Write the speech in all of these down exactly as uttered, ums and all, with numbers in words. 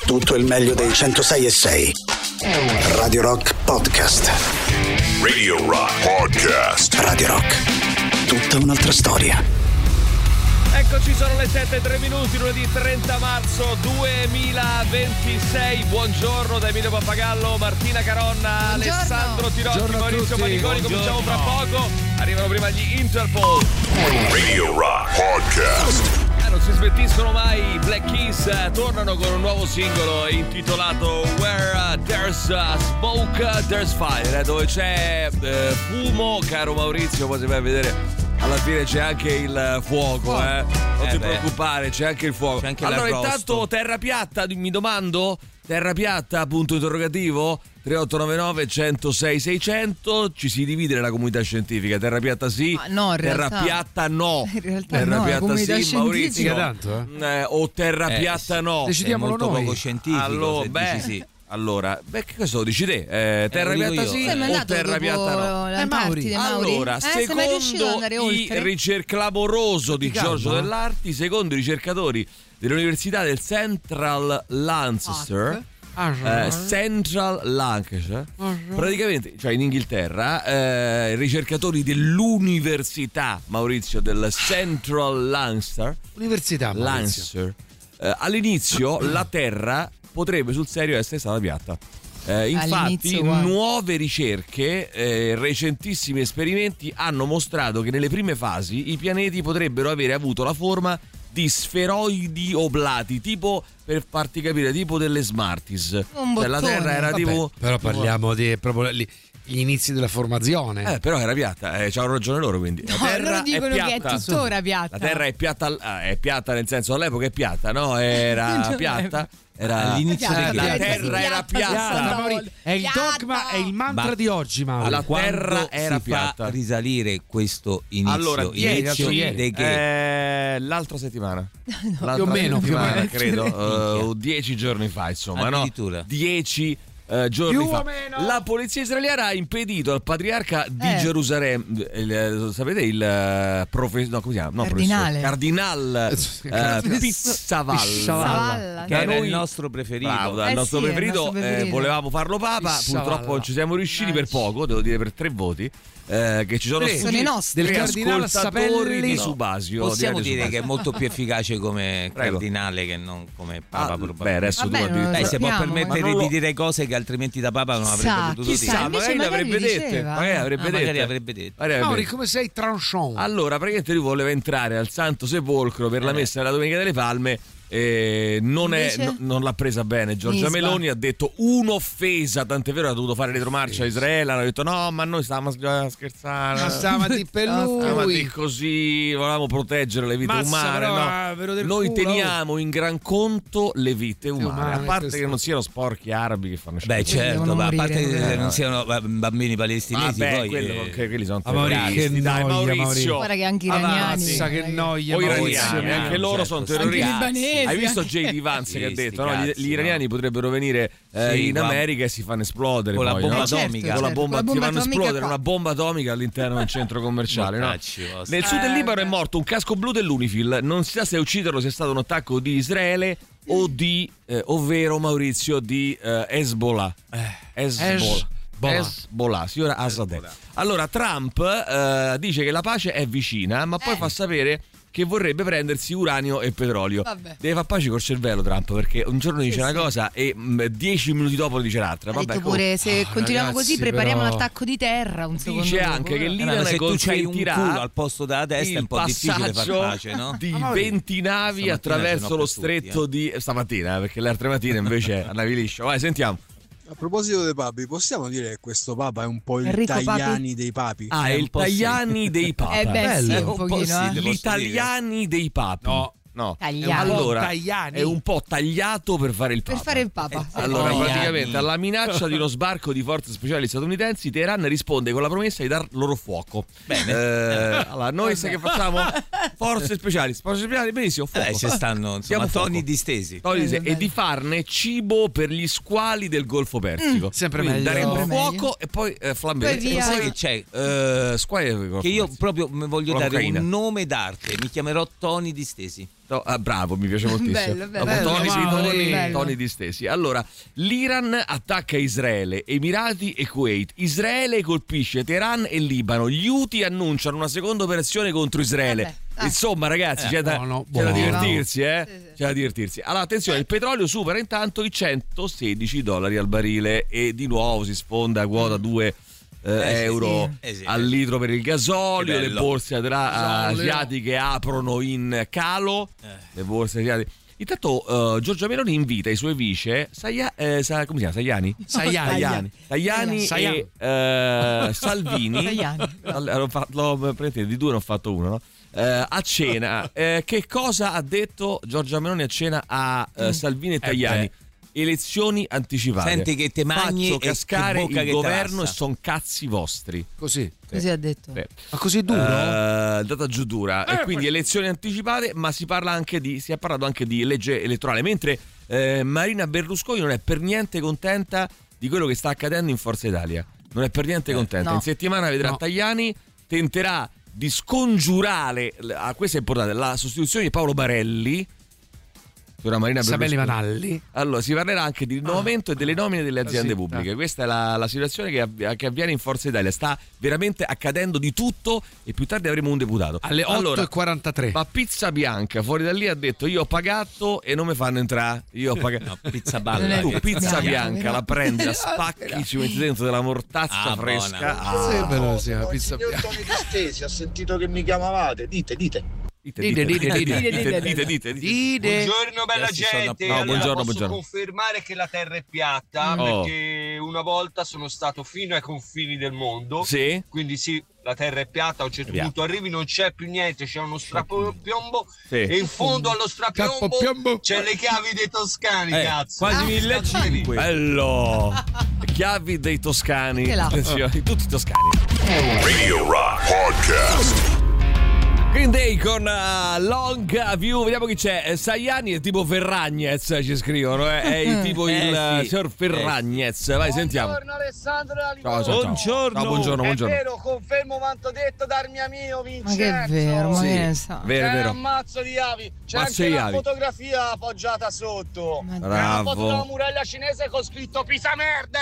Tutto il meglio dei centosei e sei. Radio Rock Podcast. Radio Rock Podcast. Radio Rock. Tutta un'altra storia. Eccoci, sono le sette e tre minuti, lunedì trenta marzo duemilaventisei. Buongiorno da Emilio Pappagallo, Martina Caronna, Buongiorno. Alessandro Tirocchi, Buongiorno a Maurizio tutti. Paniconi. Buongiorno. Cominciamo fra poco. Arrivano prima gli Interpol. Radio Rock Podcast. Eh, non si smettiscono mai. I Black Keys eh, tornano con un nuovo singolo intitolato Where uh, There's uh, Smoke, uh, There's Fire, eh, dove c'è eh, fumo, caro Maurizio, poi si vai a vedere. Alla fine c'è anche il fuoco, eh. Non Eh ti beh. preoccupare, c'è anche il fuoco. C'è anche allora, l'arrosto. intanto, terra piatta, mi domando? Terra piatta, punto interrogativo? tre otto nove nove uno zero sei sei zero zero. Ci si divide nella comunità scientifica. Terra piatta sì, Ma no, in terra realtà- piatta no. In realtà terra no, la piatta comunità sì, Maurizio. scientifica tanto, Eh, o terra Eh, piatta sì. no. Decidiamolo È molto noi. poco scientifico. Allora, se beh, dici sì. allora, beh, che cosa lo dici te? Eh, terra lo dico piatta io. sì Sei mai o andato terra dopo piatta no? l'Antartide, Mauri? Allora, eh, sei mai riuscito ad secondo andare il oltre? ricer- clamoroso di Calma. Giorgio Dell'Arti, secondo i ricercatori dell'Università del Central Lancashire, eh, Central Lancashire, praticamente, cioè in Inghilterra, eh, ricercatori dell'Università, Maurizio, del Central Lancashire, Università, Maurizio. Lancashire, eh, all'inizio la Terra potrebbe sul serio essere stata piatta. Eh, infatti, All'inizio, guarda. nuove ricerche, eh, recentissimi esperimenti hanno mostrato che nelle prime fasi i pianeti potrebbero avere avuto la forma di sferoidi oblati, tipo, per farti capire, tipo delle Smarties. Un Cioè, la bottone. Terra era Vabbè, tipo. però parliamo di proprio li- gli inizi della formazione. Eh, però era piatta, eh, c'hanno ragione loro, quindi. La No, Terra loro dicono è che è piatta. tuttora piatta. La Terra è piatta, al- ah, è piatta nel senso all'epoca è piatta, no? Era Cioè, piatta. Era All'inizio Piatta, dei la ghiacci. Terra era Piatta, piatta. piatta. Mauri, è il Piatta. dogma, è il mantra Ma- di oggi, Mauri. La Terra Quando era si piatta. fa risalire questo inizio, Allora, inizio dieci, di che? eh, l'altra settimana. L'altra Più o meno, più o settimana, meno. credo, Minchia. eh, dieci giorni fa, insomma, no? Addirittura. Dieci eh, giorni Più fa. o meno. La polizia israeliana ha impedito al patriarca di Eh. Gerusalemme, il, eh, sapete il eh, professore, no, come si chiama? No, Cardinale. professore. Cardinal eh, Pizzavalla. Savalla. Che Da era noi- il nostro preferito. Bravo, dal Eh nostro sì, è il preferito, nostro eh, preferito. volevamo farlo papa, Pizzavalla. purtroppo non ci siamo riusciti per poco, devo dire per tre voti, eh, che ci sono Tre. sfuggiti. Sono i nostri. Del Tre cardinale ascoltatori Sapelli. di No. Subasio. Possiamo di Radio dire che è Subasio. molto più efficace come Prego. cardinale che non come papa, Ah, probabilmente. beh, adesso Vabbè, tu non lo addirittura- Beh, si può sappiamo, permettere ma non lo- di dire cose che altrimenti da papa non avrebbe Chissà, potuto chissà. dire. Chissà, invece magari le magari avrebbe dette, diceva. magari avrebbe Ah, magari dette. avrebbe detto. Magari avrebbe Mauri, detto. come sei tranchant? Allora, praticamente lui voleva entrare al Santo Sepolcro per la Eh. messa della Domenica delle Palme. E non, è, Invece? no- non l'ha presa bene Giorgia Nisba. Meloni, ha detto un'offesa, tant'è vero ha dovuto fare retromarcia a Israele, hanno detto no ma noi stavamo a scherzare, Ma stava di per stavamo a dire lui. così, volevamo proteggere le vite Mazza, umane, però, no. eh, ve lo del Noi culo. teniamo in gran conto le vite umane, umane, a parte questo. che non siano sporchi arabi che fanno Beh, schifo. certo, devono ma a morire, parte che eh, non siano eh, bambini palestinesi, Vabbè, poi quello, eh, che- quelli sono Ah, Mauri, terroristi, che dai noia, Maurizio. Mauri. Guarda che anche iraniani. Mazza, che noia, O Maurizio. iraniani, anche loro certo, sono anche terroristi. libanesi, Hai visto anche- J D Vance che ha Sì, detto sti no? Gli, cazzi, gli iraniani no. potrebbero venire eh, Sì, in con- America e si fanno esplodere con la poi, bomba no? atomica. Certo, Con la certo, bomba, con la si bomba fanno atomica esplodere qua. una bomba atomica all'interno del centro commerciale, no? Mortacci vostri. Nel sud del Eh, Libano è beh. morto un casco blu dell'Unifil. Non si sa se a ucciderlo sia stato un attacco di Israele o di, eh, ovvero Maurizio, di eh, Hezbollah. Hezbollah. Hezbollah. Hezbollah, signora Azadeh. Allora, Trump eh, dice che la pace è vicina, ma poi Eh. fa sapere che vorrebbe prendersi uranio e petrolio. Vabbè. Deve fare pace col cervello Trump, perché un giorno dice Sì, una sì. cosa e mh, dieci minuti dopo dice l'altra. Ha Vabbè, detto comunque. pure se Ah, continuiamo ragazzi, così prepariamo però- l'attacco di terra un secondo Dice dopo. anche che Eh. lì- Eh, ma se tu c'hai un consentirà culo al posto della testa è un il po' difficile far passaggio pace, no? di Ma Mauri, venti navi stamattina attraverso ce n'ho lo per tutti, stretto eh. di stamattina, eh, perché le altre mattine invece andavi liscio. Vai, sentiamo. A proposito dei papi, possiamo dire che questo papa è un po' il Enrico Tajani dei papi? Ah, Eh, è un il po' sì. Tajani dei Papa. Eh beh, sì, Bello. un Un po' pochino. sì, eh. devo- Gli italiani dei papi. No. No. Tagliani. Allora, Tajani. è un po' tagliato per fare il Per Papa. fare il papa. Eh, Allora, Tajani. praticamente alla minaccia di uno sbarco di forze speciali statunitensi, Teheran risponde con la promessa di dar loro fuoco. Bene. Eh, allora, noi sai che facciamo? Forze speciali, forze speciali, benissimo, fuoco. Eh, ci stanno insomma Diamo fuoco. toni distesi. Togli- Bello, e bello. di farne cibo per gli squali del Golfo Persico. sempre Quindi meglio. daremo Sempre fuoco meglio. e poi eh, flambere. Poi via. Sai che c'è? Eh, squali del Golfo Che io Persico. proprio mi voglio Con la dare cocaina. un nome d'arte, mi chiamerò Toni Distesi. No, ah, bravo, mi piace moltissimo. Bello, bello. Dopo Tony, Bello, sì, Tony, bello. Tony distesi. Allora, l'Iran attacca Israele, Emirati e Kuwait. Israele colpisce Teheran e Libano. Gli Houthi annunciano una seconda operazione contro Israele. Vabbè, ah. Insomma, ragazzi, c'è, da, buono, c'è da buono. divertirsi, eh? Sì, sì. C'è da divertirsi. Allora, attenzione, il petrolio supera intanto i centosedici dollari al barile e di nuovo si sfonda a quota due eh, Eh, sì, euro sì. Eh, sì. al litro per il gasolio. Che Le bello. borse adra- Gasolio. asiatiche aprono in calo. Eh. Le borse asiatiche. Intanto uh, Giorgia Meloni invita i suoi vice Saia- eh, Sa- come si chiama? Sajani? Sajani. Tajani Sajani. e eh, Salvini. Tajani. Allora, l'ho fatto- l'ho- praticamente di due ne ho fatto uno, no? Eh, a cena. Eh, che cosa ha detto Giorgia Meloni a cena a eh, Salvini e Tajani? beh. Elezioni anticipate. Senti che te magni Faccio e che cascare bocca il che te governo e passa. son cazzi vostri. Così. Così ha detto. Sì. Ma così duro? Eh, data giù dura. Eh, e quindi poi- elezioni anticipate, ma si parla anche di si è parlato anche di legge elettorale, mentre eh, Marina Berlusconi non è per niente contenta di quello che sta accadendo in Forza Italia. Non è per niente contenta. no. In settimana vedrà No. Tajani tenterà di scongiurare, ah, questo è importante, la sostituzione di Paolo Barelli. Signora Marina Sabelli Berlusconi. Manalli. Allora, si parlerà anche di rinnovamento e delle nomine delle aziende Così, pubbliche. dai. Questa è la, la situazione che, avv- che avviene in Forza Italia. Sta veramente accadendo di tutto e più tardi avremo un deputato. Alle Allora, otto e quarantatré. ma Pizza Bianca fuori da lì ha detto: io ho pagato e non mi fanno entrare. Io ho pagato. No, pizza Non balla. è Tu Pizza pizza Bianca, bianca però. la prendi, la spacchi, ci metti dentro della mortazza Ah, fresca. buona. Ah, Sì, bello, sì, la pizza Signor bianca. Tony Distesi, ha sentito che mi chiamavate? Dite, dite. dite, Dite, dite, dite, dite, dite, dite, dite, dite, dite, dite. Dite. Buongiorno bella Adesso sono gente, a- no, allora buongiorno, posso buongiorno. confermare che la terra è piatta Oh. perché una volta sono stato fino ai confini del mondo, Sì? quindi sì, la terra è piatta, a un certo Piatta. punto arrivi, non c'è più niente, c'è uno strapiombo Sì. e in fondo allo strapiombo Strapiombo. c'è le chiavi dei toscani, Eh, cazzo. quasi Ah, millecinquecento. Bello! Chiavi dei toscani. Che là. Attenzione, tutti i toscani. Radio Rock Podcast. Green Day con uh, Long View. Vediamo chi c'è. Eh, Sajani è tipo Ferragnez, ci scrivono. eh. È il tipo Eh, il uh, sì. signor Ferragnez. Vai, sentiamo. Buongiorno Alessandro da Ciao, Livorno. ciao, ciao. Buongiorno. No, buongiorno, È buongiorno. vero, confermo quanto detto dal mio amico Ma Vincenzo. che è vero, ma Sì, che ne sa. vero, C'è vero. un mazzo di avi, c'è Mazzo anche di una avi. fotografia appoggiata sotto. Ma- È una foto della Bravo. muraglia cinese con scritto Pisa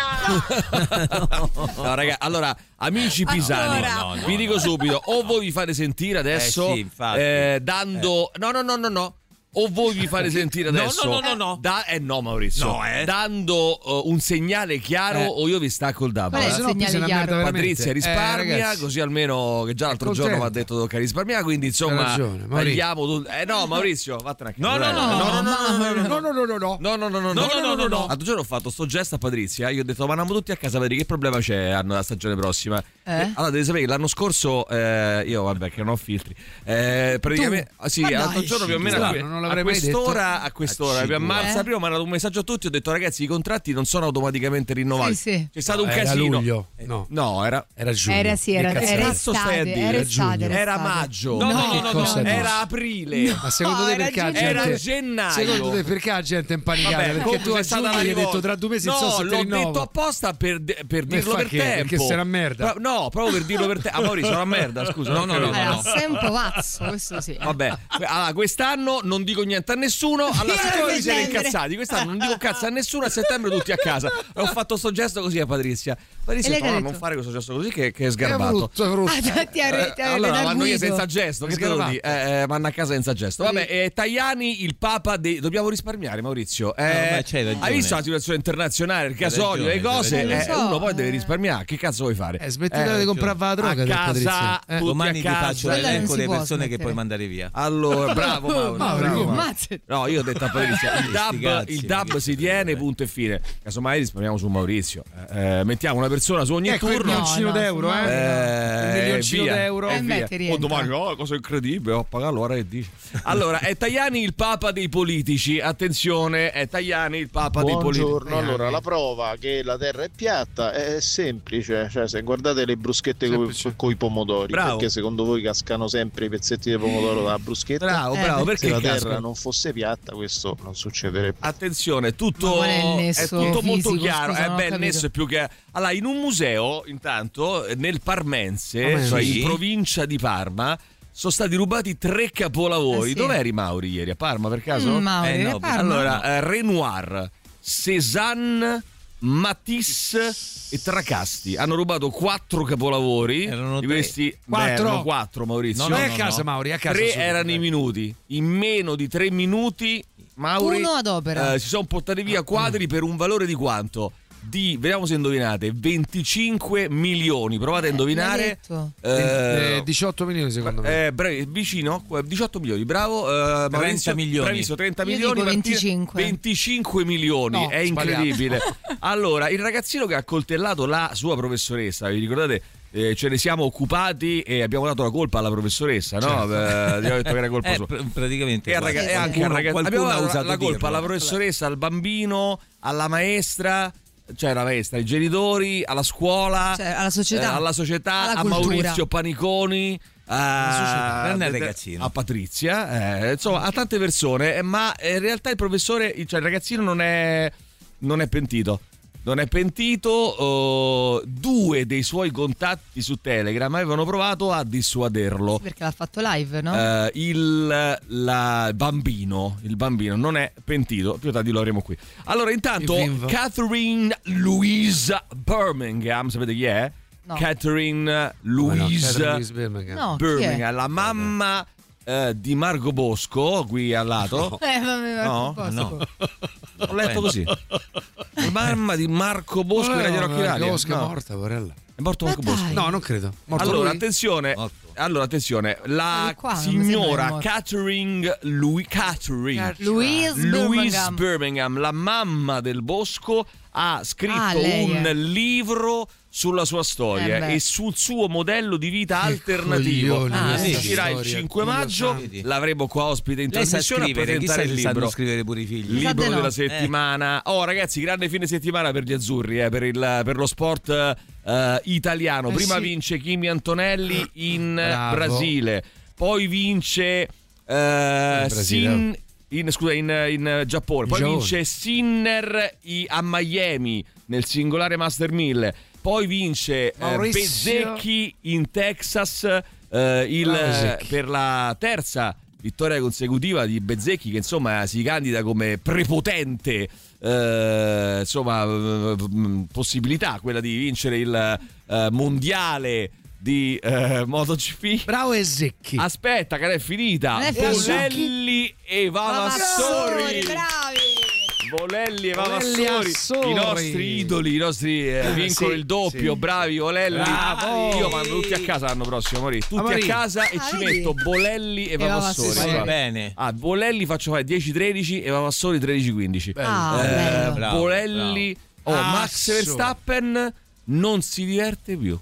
merda. No, raga, allora, amici pisani, Ancora? No, no, vi no. dico subito, o voi vi fate sentire adesso Eh sì, infatti. eh, dando... No, no, no, no, no. O voi vi fate sentire No, adesso no, no, no, no. Da... Eh no, Maurizio. No, eh. Dando uh, un segnale chiaro Eh. o io vi stacco il dab. Qual è il Se no, segnale poi se ne chiaro? merda veramente. Patrizia risparmia, Eh, ragazzi. così almeno che già l'altro giorno mi ha contenta. detto tocca risparmiare, quindi insomma Hai ragione, Maurizio. tagliamo tutto. Eh no, Maurizio, vattene a casa. No, no, dai. no, no, no, no, no, no, no, No, no, no, no, no. No, no, no, no, no, no, no, no, no. L'altro giorno ho fatto sto gesto a Patrizia. Io ho detto, ma andiamo tutti a casa, vedi che problema c'è hanno la stagione prossima. Eh? Allora, devi sapere che l'anno scorso, eh, io vabbè, che non ho filtri. Eh, praticamente, ah, sì, Ma l'altro dai, giorno più o meno strano, a, que- non a l'avrei mai quest'ora, a quest'ora, A più a cinque. marzo, Eh? aprile, mi ha dato un messaggio a tutti. Ho detto, ragazzi, i contratti non sono automaticamente rinnovati. Sì, sì. C'è stato un Era casino. luglio. No, No, era. era giugno. Era sì, era, Che cazzo era cazzo stai a estate, dire? era Era estate, giugno. Era estate. maggio. No, no, no, che no, cosa no. dici? Era aprile. Ma secondo No, te era perché la giugno. gente Era gennaio. Secondo te perché la gente è impanicata? Vabbè, perché comunque tu a c'è stata giugno la gli hai detto rivolta. tra due mesi no, non so se ti l'ho rinnovo. detto apposta per, de- per dirlo fa per che? tempo. Perché sei una merda. Pro- no, proprio per dirlo per tempo. Ah, Maurizio, sono una merda, scusa. No, non no, credo. no, Allora, no. sei un po' pazzo, questo sì. Vabbè, allora, quest'anno non dico niente a nessuno. Alla Fino a settimana vi siete settembre. incazzati. Quest'anno non dico cazzo a nessuno. A settembre tutti a casa. E ho fatto sto gesto così a Patrizia. Patrizia, E lei che ha no, detto? non fare questo gesto così che, che è È sgarbato. brutto, è brutto. Ah, ti ha- ti ha- Eh, ti ha allora vanno io redarguito. senza gesto, che te lo Sgarbato. di? Eh, eh, vanno a casa senza gesto. Vabbè, eh, Tajani, il papa dei... Dobbiamo risparmiare, Maurizio. Eh, vabbè, c'hai ragione. hai visto la situazione internazionale, il Hai gasolio, ragione, le cose? hai ragione. Eh, Lo so, uno poi deve eh. risparmiare. Che cazzo vuoi fare? Eh, smettila di comprare la droga, a del casa, Patrizia. Eh. tutti Domani a ti faccio casa. Quella non l'elenco si delle può persone che smettere. puoi mandare via. Allora, bravo Mauro. Mauro, bravo, come? Mauro. Mazza. No, io ho detto a Patrizia, il Sti dab, cazzi, il ma dab che si c'è tiene, da punto e fine. Casomai risparmiamo su Maurizio. Eh, eh, mettiamo una persona su ogni Ecco il turno. milioncino No, no, d'euro, no, eh. no. Eh, Il milioncino via. d'euro. E Eh, via. metti, Oh, rientra. domani no, cosa incredibile, ho pagato l'ora che dici. Allora, è Tajani il papa dei politici. Attenzione, è Tajani il papa dei politici. Buongiorno, allora la prova che la terra è piatta è semplice, cioè se guardate le bruschette Semplice. con i pomodori, Bravo. perché secondo voi cascano sempre i pezzetti di pomodoro dalla bruschetta? Bravo, Eh, bravo, Se perché la terra cascano? non fosse piatta questo non succederebbe. Attenzione, tutto Ma qual è il nesso è tutto molto fisico? chiaro. Scusa, eh non ho beh, il capito. nesso è più che. Allora, in un museo, intanto, nel Parmense, Parmense. cioè Sì. in provincia di Parma, sono stati rubati tre capolavori. Eh sì. Dov'eri, Mauri, ieri? A Parma, per caso? Mm, Mauri, Eh, no, a Parma. Allora, eh, Renoir, Cézanne, Matisse e Tracasti hanno rubato quattro capolavori. Erano di tre. questi Quattro? beh, erano quattro, Maurizio. No, no, è a casa, Mauri, è a casa. Tre subito. erano i minuti. In meno di tre minuti, Mauri, Uno ad opera. eh, si sono portati via quadri per un valore di quanto? Di, vediamo se indovinate, venticinque milioni. Provate a indovinare. l'hai detto? Eh, Eh, diciotto milioni secondo me. eh, bravi, vicino, diciotto milioni, bravo. Eh, Maurizio, milioni. Bravissimo, trenta Io milioni. dico Martina, venticinque. venticinque milioni, No, è sbagliato. incredibile. Allora, il ragazzino che ha coltellato la sua professoressa, vi ricordate? Eh, ce ne siamo occupati e abbiamo dato la colpa alla professoressa, no? Certo. Eh, abbiamo detto che era colpa Eh, sua. pr- praticamente E, al raga- Sì, e sì. anche al ragazzo Qualcuno abbiamo ha dato usato la colpa dirlo. alla professoressa, al bambino, alla maestra, cioè la maestra, ai genitori, alla scuola, Cioè, alla società. eh, alla società, Alla a cultura. Maurizio Paniconi, a, Grande a- ragazzino. a Patrizia, eh, insomma a tante persone, eh, ma in realtà il professore, cioè il ragazzino non è, non è pentito. Non è pentito, oh, due dei suoi contatti su Telegram avevano provato a dissuaderlo. Perché l'ha fatto live, no? Eh, il la, bambino il bambino non è pentito, più tardi lo avremo qui. Allora intanto Il bimbo. Catherine Louise Birmingham, sapete chi è? No. Catherine Come no, Louise Catherine Louise Birmingham. No, chi è? Birmingham, la mamma eh, di Marco Bosco qui al lato. Eh, vabbè, va No, a posto. no. Ho letto così. La mamma di Marco Bosco di Radio Rock Italia. Bosco è No, morta, porella. è morto Ma Marco Bosco. dai. No, non credo. Morto Allora, lui? attenzione, Morto. allora, attenzione, la Di qua, non mi sembra che è signora morto. Catherine Louis, Catherine Louise Louise Birmingham. Birmingham, la mamma del Bosco, ha scritto Ah, lei un è. libro sulla sua storia Eh beh. e sul suo modello di vita alternativo. coglioni Ah, questa sì. Uscirà il storia, cinque Dio maggio, santo. l'avremo qua ospite in Lei sa trasmissione a scrivere, presentare chissà il se sanno libro. scrivere pure i figli. Il Sa libro di no. della settimana. Oh ragazzi, grande fine settimana per gli azzurri, eh, per, il, per lo sport eh, italiano. Eh Prima sì. vince Kimi Antonelli in Bravo. Brasile, poi vince eh, Brasile. Sin, in, scusa, in, in Giappone, poi Giappone. vince Sinner i- a Miami nel singolare Master mille, poi vince eh, Maurizio. Bezzecchi in Texas eh, il, Bravo, Bezzecchi. per la terza vittoria consecutiva di Bezzecchi, che insomma si candida come prepotente eh, insomma eh, possibilità quella di vincere il eh, mondiale di eh, MotoGP. Bravo e Zecchi. Aspetta che non è finita. Non è finita. Bolelli e Vavassori. Vavassori, bravi! Bolelli e Bolelli Vavassori, Assori. i nostri idoli, i nostri eh, vincono sì, il doppio, sì. bravi Bolelli. Bravo. Io mando tutti a casa l'anno prossimo, Maurizio. Tutti Ah, a Maria. casa e Ah, ci vedi? metto Bolelli e, E Vavassori. Vavassori. Guarda. Bene. Ah, Bolelli faccio fare dieci tredici e Vavassori tredici quindici. Ah, Eh, bello. Bravo, Bolelli, oh, bravo. Max Asso. Verstappen non si diverte più.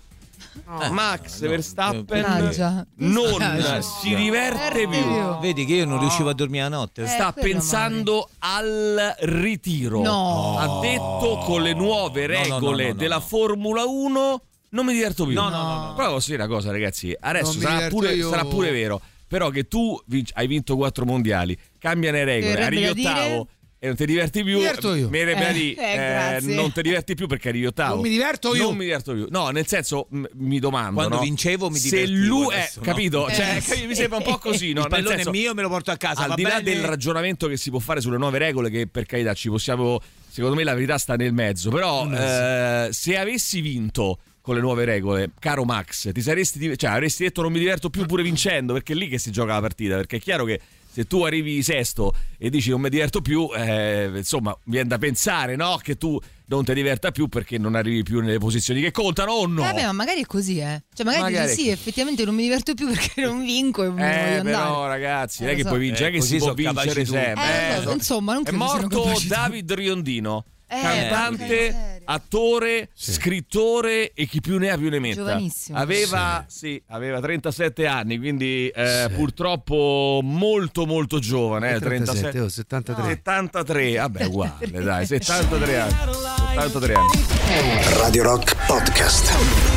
Max no, Verstappen Mannaggia. non Mannaggia. si diverte Diverte più. più. Vedi che io non riuscivo a dormire la notte. Eh, Sta quello pensando al ritiro. No. Ha detto con le nuove No, no, no, regole no, no, della no. Formula uno non mi diverto più. No, no, no, no. Però posso dire una cosa, ragazzi, adesso Non mi sarà diverto pure, io. sarà pure vero. Però che tu vinci- hai vinto quattro mondiali, cambiano le regole, Verrebbe arrivi da dire- ottavo e non ti diverti più. Mi diverto io. Mi verrebbe da Eh, dire, eh, grazie. non ti diverti più perché arrivi ottavo. Non mi diverto io. Non mi diverto più. No, nel senso, m- mi domando. Quando no? vincevo mi Se divertivo, lui è, adesso no. capito? Eh, Cioè, sì. mi sembra un po' così, no? Il Nel pallone senso, è mio, me lo porto a casa. al va di là bene? del ragionamento che si può fare sulle nuove regole, che per carità ci possiamo, secondo me la verità sta nel mezzo, però eh, se avessi vinto con le nuove regole, caro Max, ti saresti div- cioè avresti detto non mi diverto più pure vincendo, perché è lì che si gioca la partita, perché è chiaro che se tu arrivi sesto e dici non mi diverto più, eh, insomma viene da pensare, no, che tu non ti diverta più perché non arrivi più nelle posizioni che contano o no? Eh, Vabbè, ma magari è così, eh. Cioè, magari, Magari dici è sì, effettivamente non mi diverto più perché non vinco e voglio Eh, andare. però ragazzi, non Eh, è che lo puoi so. vincere, Eh, che si così può sono capaci vincere tutti. sempre. Eh, Eh, lo so, insomma, non è credo siano morto capaci David Riondino, Eh, cantante, serio. attore, scrittore e chi più ne ha più ne metta. Giovanissimo. Aveva, sì, aveva trentasette anni, quindi eh, purtroppo molto molto giovane, eh, trentasette, trentasette, oh, settantatré. settantatré, vabbè uguale, dai, settantatré anni. settantatré anni. Radio Rock Podcast.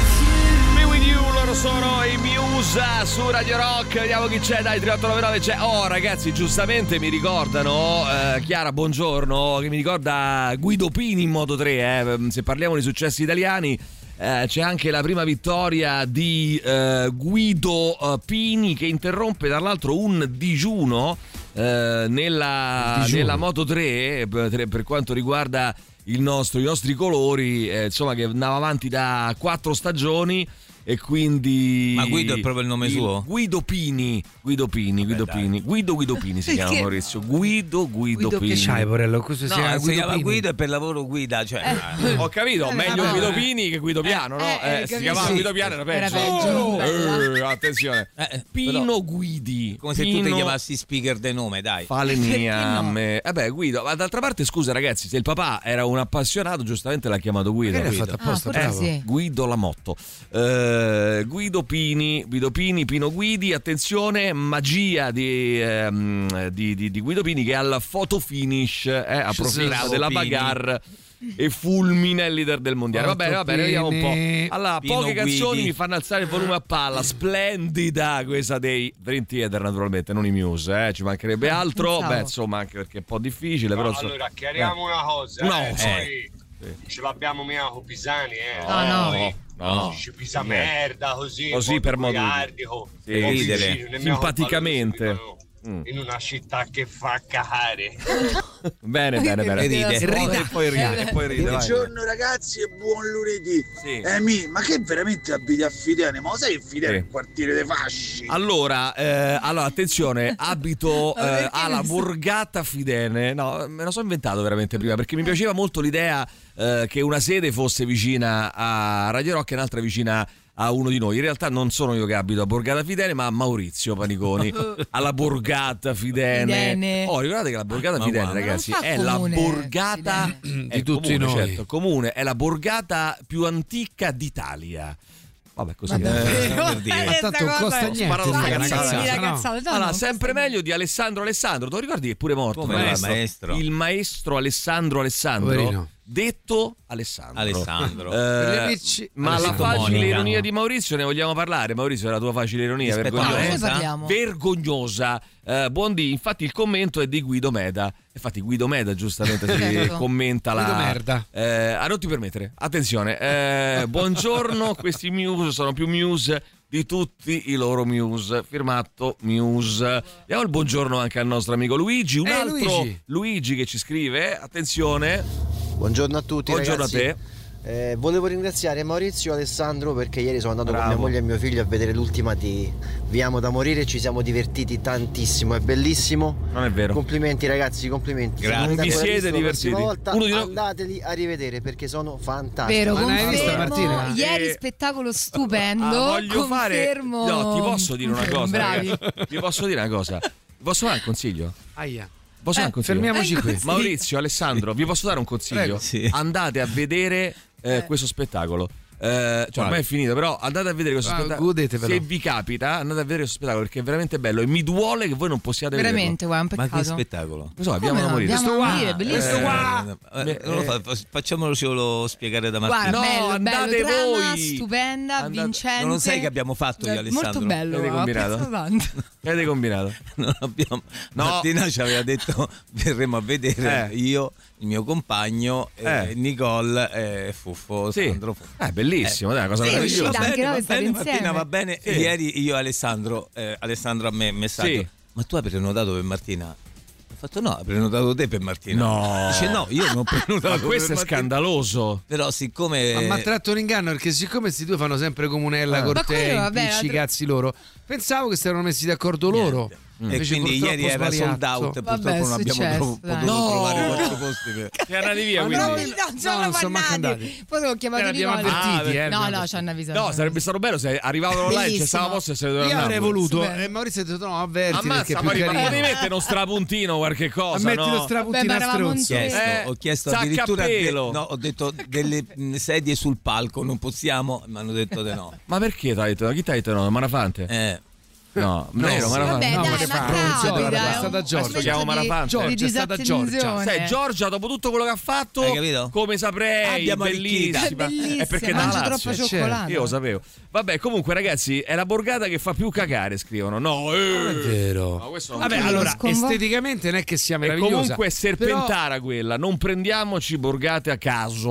Me with you, loro sono i Muse su Radio Rock. Vediamo chi c'è, dai, tre otto nove nove c'è. Oh ragazzi, giustamente mi ricordano eh, Chiara, buongiorno, che mi ricorda Guido Pini in Moto tre, eh, se parliamo di successi italiani. eh, c'è anche la prima vittoria di eh, Guido eh, Pini, che interrompe tra l'altro un digiuno eh, nella, digiuno. nella Moto tre per, per quanto riguarda il nostro, i nostri colori, eh, insomma, che andava avanti da quattro stagioni. E quindi Ma Guido è proprio il nome suo? Guido Pini, Guido Pini, Guido Vabbè, Pini, Guido Guido Pini si chiama Perché? Maurizio. Guido Guido, Guido Pini. Che c'hai, Porello? Questo No, si chiama si Guido chiama Pini. Guido e per lavoro guida, cioè Eh. Ho capito, Eh, meglio vabbè. Guido Pini che Guido Piano, no? Eh, Eh, eh, si capisci? chiamava Sì. Guido Piano, era peggio. Era peggio, Oh, bella. eh, attenzione. Eh, Pino però- Guidi. come se tu Pino ti chiamassi speaker de nome, dai. Falegname. Eh beh, Guido, ma d'altra parte scusa ragazzi, se il papà era un appassionato, giustamente l'ha chiamato Guido. Che l'ha Guido. fatto apposta, Ah, forse bravo. sì. Guido Lamotto. Eh, Guido Pini, Guido Pini, Pino Guidi, attenzione, magia di, ehm, di, di, di Guido Pini che al photo finish eh, approfitta Bravo, della Pini. bagarre e fulmina il leader del mondiale. Va bene, va bene, vediamo un Pini. po'. Allora, Pino poche canzoni Guidi. mi fanno alzare il volume a palla. Splendida questa dei Dream Theater, naturalmente, non i Muse, eh, ci mancherebbe altro. Pensavo. Beh, insomma, anche perché è un po' difficile, però insomma- Allora, chiariamo una cosa. No, eh, eh. poi ce l'abbiamo mia con Pisani, eh. No, no. Poi no. Ci pisa Niente. merda così. Così modo per modo di- goliardico, Sì, con ridere. vicini, nemmeno Simpaticamente. con parole, Mm. in una città che fa cagare. Bene, bene, bene. E ride. E ride, e poi ride, e poi ride. vai. Buongiorno ragazzi e buon lunedì. Sì. Emi, ma che veramente abiti a Fidene? Ma lo sai che Fidene Sì. è un quartiere dei fasci? Allora, eh, allora, attenzione, abito Ma eh, perché alla non so- Borgata Fidene. No, me lo so inventato veramente prima perché mi piaceva molto l'idea eh, che una sede fosse vicina a Radio Rock e un'altra vicina a uno di noi. In realtà non sono io che abito a Borgata Fidene, ma Maurizio Paniconi alla Borgata Fidene. Fidene. Oh, ricordate che la Borgata Ma Fidene, guarda, ragazzi, non fa è la comune borgata Fidene. è Di tutti comune, noi. certo, comune, è la borgata più antica d'Italia. Vabbè, così. Ma eh. davvero? per dire. Eh, Ma tanto sta cosa- costa Ho niente. sparato dire una una cazzata. cazzata, Dire no? cazzate, no, Allora, non sempre costa meglio di Alessandro Alessandro. Te lo ricordi che è pure morto? Come tra no, l'altro? maestro? Il maestro Alessandro Alessandro. Poverino. Detto Alessandro. Alessandro. Eh, Per gli amici- ma la Alessandro facile Monica. ironia di Maurizio ne vogliamo parlare? Maurizio, è la tua facile ironia Rispetto niente. a No, vergognosa. noi cosa? parliamo. Vergognosa. Eh, Buondì, infatti il commento è di Guido Meda. Infatti Guido Meda giustamente si Certo. commenta la... Guido merda. Eh, ah, non ti permettere. Attenzione. Eh, buongiorno, questi Muse sono più Muse di tutti i loro Muse. Firmato Muse. Diamo il buongiorno anche al nostro amico Luigi. Un Eh, altro Luigi. Luigi che ci scrive. Attenzione. Buongiorno a tutti Buongiorno ragazzi. a te. Eh, volevo ringraziare Maurizio e Alessandro perché ieri sono andato Bravo. con mia moglie e mio figlio a vedere l'ultima di Vi amo da morire e ci siamo divertiti tantissimo, è bellissimo. Non è vero. Complimenti ragazzi, complimenti. Grazie. Se non Vi avete siete visto la prossima divertiti. volta, Uno di noi- andateli a rivedere perché sono fantastici. Vero, Ma ne hai vista, confermo. Martina? Ieri Eh, spettacolo stupendo. Ah, voglio confermo. fare. No, ti posso dire una cosa. Bravi. ragazzi? Ti posso dire una cosa. Vi posso dare un consiglio? Aia. Posso dare un consiglio? Fermiamoci Ecco, qui. sì. Maurizio, Alessandro, vi posso dare un consiglio? Prego. Sì. Andate a vedere eh, questo spettacolo. Eh, cioè ormai è finito, però andate a vedere questo Ah, spettacolo. godetevelo. Se vi capita, andate a vedere questo spettacolo perché è veramente bello e mi duole che voi non possiate Veramente, guarda, un Ma che peccato. spettacolo? vederlo. Non so, abbiamo Come da no? morire. Abbiamo Questo da qua, morire, bellissimo. eh, qua. Eh, non lo fa- fa- facciamolo solo spiegare da Martina. Guarda, No, bello, andate bello, trama voi. stupenda, Andate- vincente. Non lo sai che abbiamo fatto io e Eh, Alessandro? Molto bello, Avete guarda, combinato? apprezzo tanto. Che avete combinato? Non abbiamo... No. Martina ci aveva detto verremo a vedere Eh. io, il mio compagno, Eh. eh, Nicole e Fuffo. Sì. Sandro Fuffo. Eh, bellissimo, dai, una cosa Sì, meravigliosa. uscita Va anche bene, noi va state bene, insieme. Martina, va bene. Sì. Ieri io e Alessandro, eh, Alessandro a me messaggio. Sì. Ma tu hai prenotato per Martina? Ho fatto no, hai prenotato te per Martina. No. Dice no, io non ho prenotato Ma questo per è Martina. scandaloso. Però siccome... Ma mi ha tratto un inganno perché siccome questi due fanno sempre comunella, Ah. Ma quello, cortei, vabbè, impicci, la tra- cazzi loro, pensavo che si erano messi d'accordo loro. Niente. E Invece quindi purtroppo ieri era sold sbagliato. out, Vabbè, purtroppo non è abbiamo successo, tro- dai. potuto No. trovare quattro posti per... Siete andati via, Ma quindi. no, No, No, sono non sono manco andati. andati. Poi ho chiamato Eh, abbiamo Nicole. avvertiti, Ah, eh. No, no, ci hanno avvisato. No, sarebbe stato bello se arrivavano là e Bellissimo. ci stava posto e se ne Io dovevano avrei andare. voluto, Super. e Maurizio ha detto no, avverti perché Ammazza, è più Maurizio, ma carino. potevi mettere uno strapuntino qualche cosa, Ammetti no? lo strapuntino Vabbè, a ma eravamo stronzo. in chiesto, Eh, ho chiesto sacca addirittura de- pelo. no, ho detto delle mh, sedie sul palco, non possiamo, mi hanno detto di no. Ma perché t'ha detto? Chi t'ha detto no? Manafante? Eh, No, vero, Manafante. Vabbè, No, dai, ma che ma fa? capita, Giorgia, è è un stata Giorgia. momento Chiamo di- Manafante. Giorgia, di è stata Giorgia. disattenzione. Sai, Giorgia, dopo tutto quello che ha fatto, Hai capito? come saprei, Abbiamo arricchita. bellissima. È bellissima, È perché mangia da troppo Lazio. certo. cioccolato. Io lo sapevo. Vabbè, comunque, ragazzi, è la borgata che fa più cagare, scrivono. No, eh. Non è vero. No, questo non Vabbè, è vero. allora, Sconvo- esteticamente non è che sia E meravigliosa. comunque è serpentara quella, non prendiamoci borgate a caso.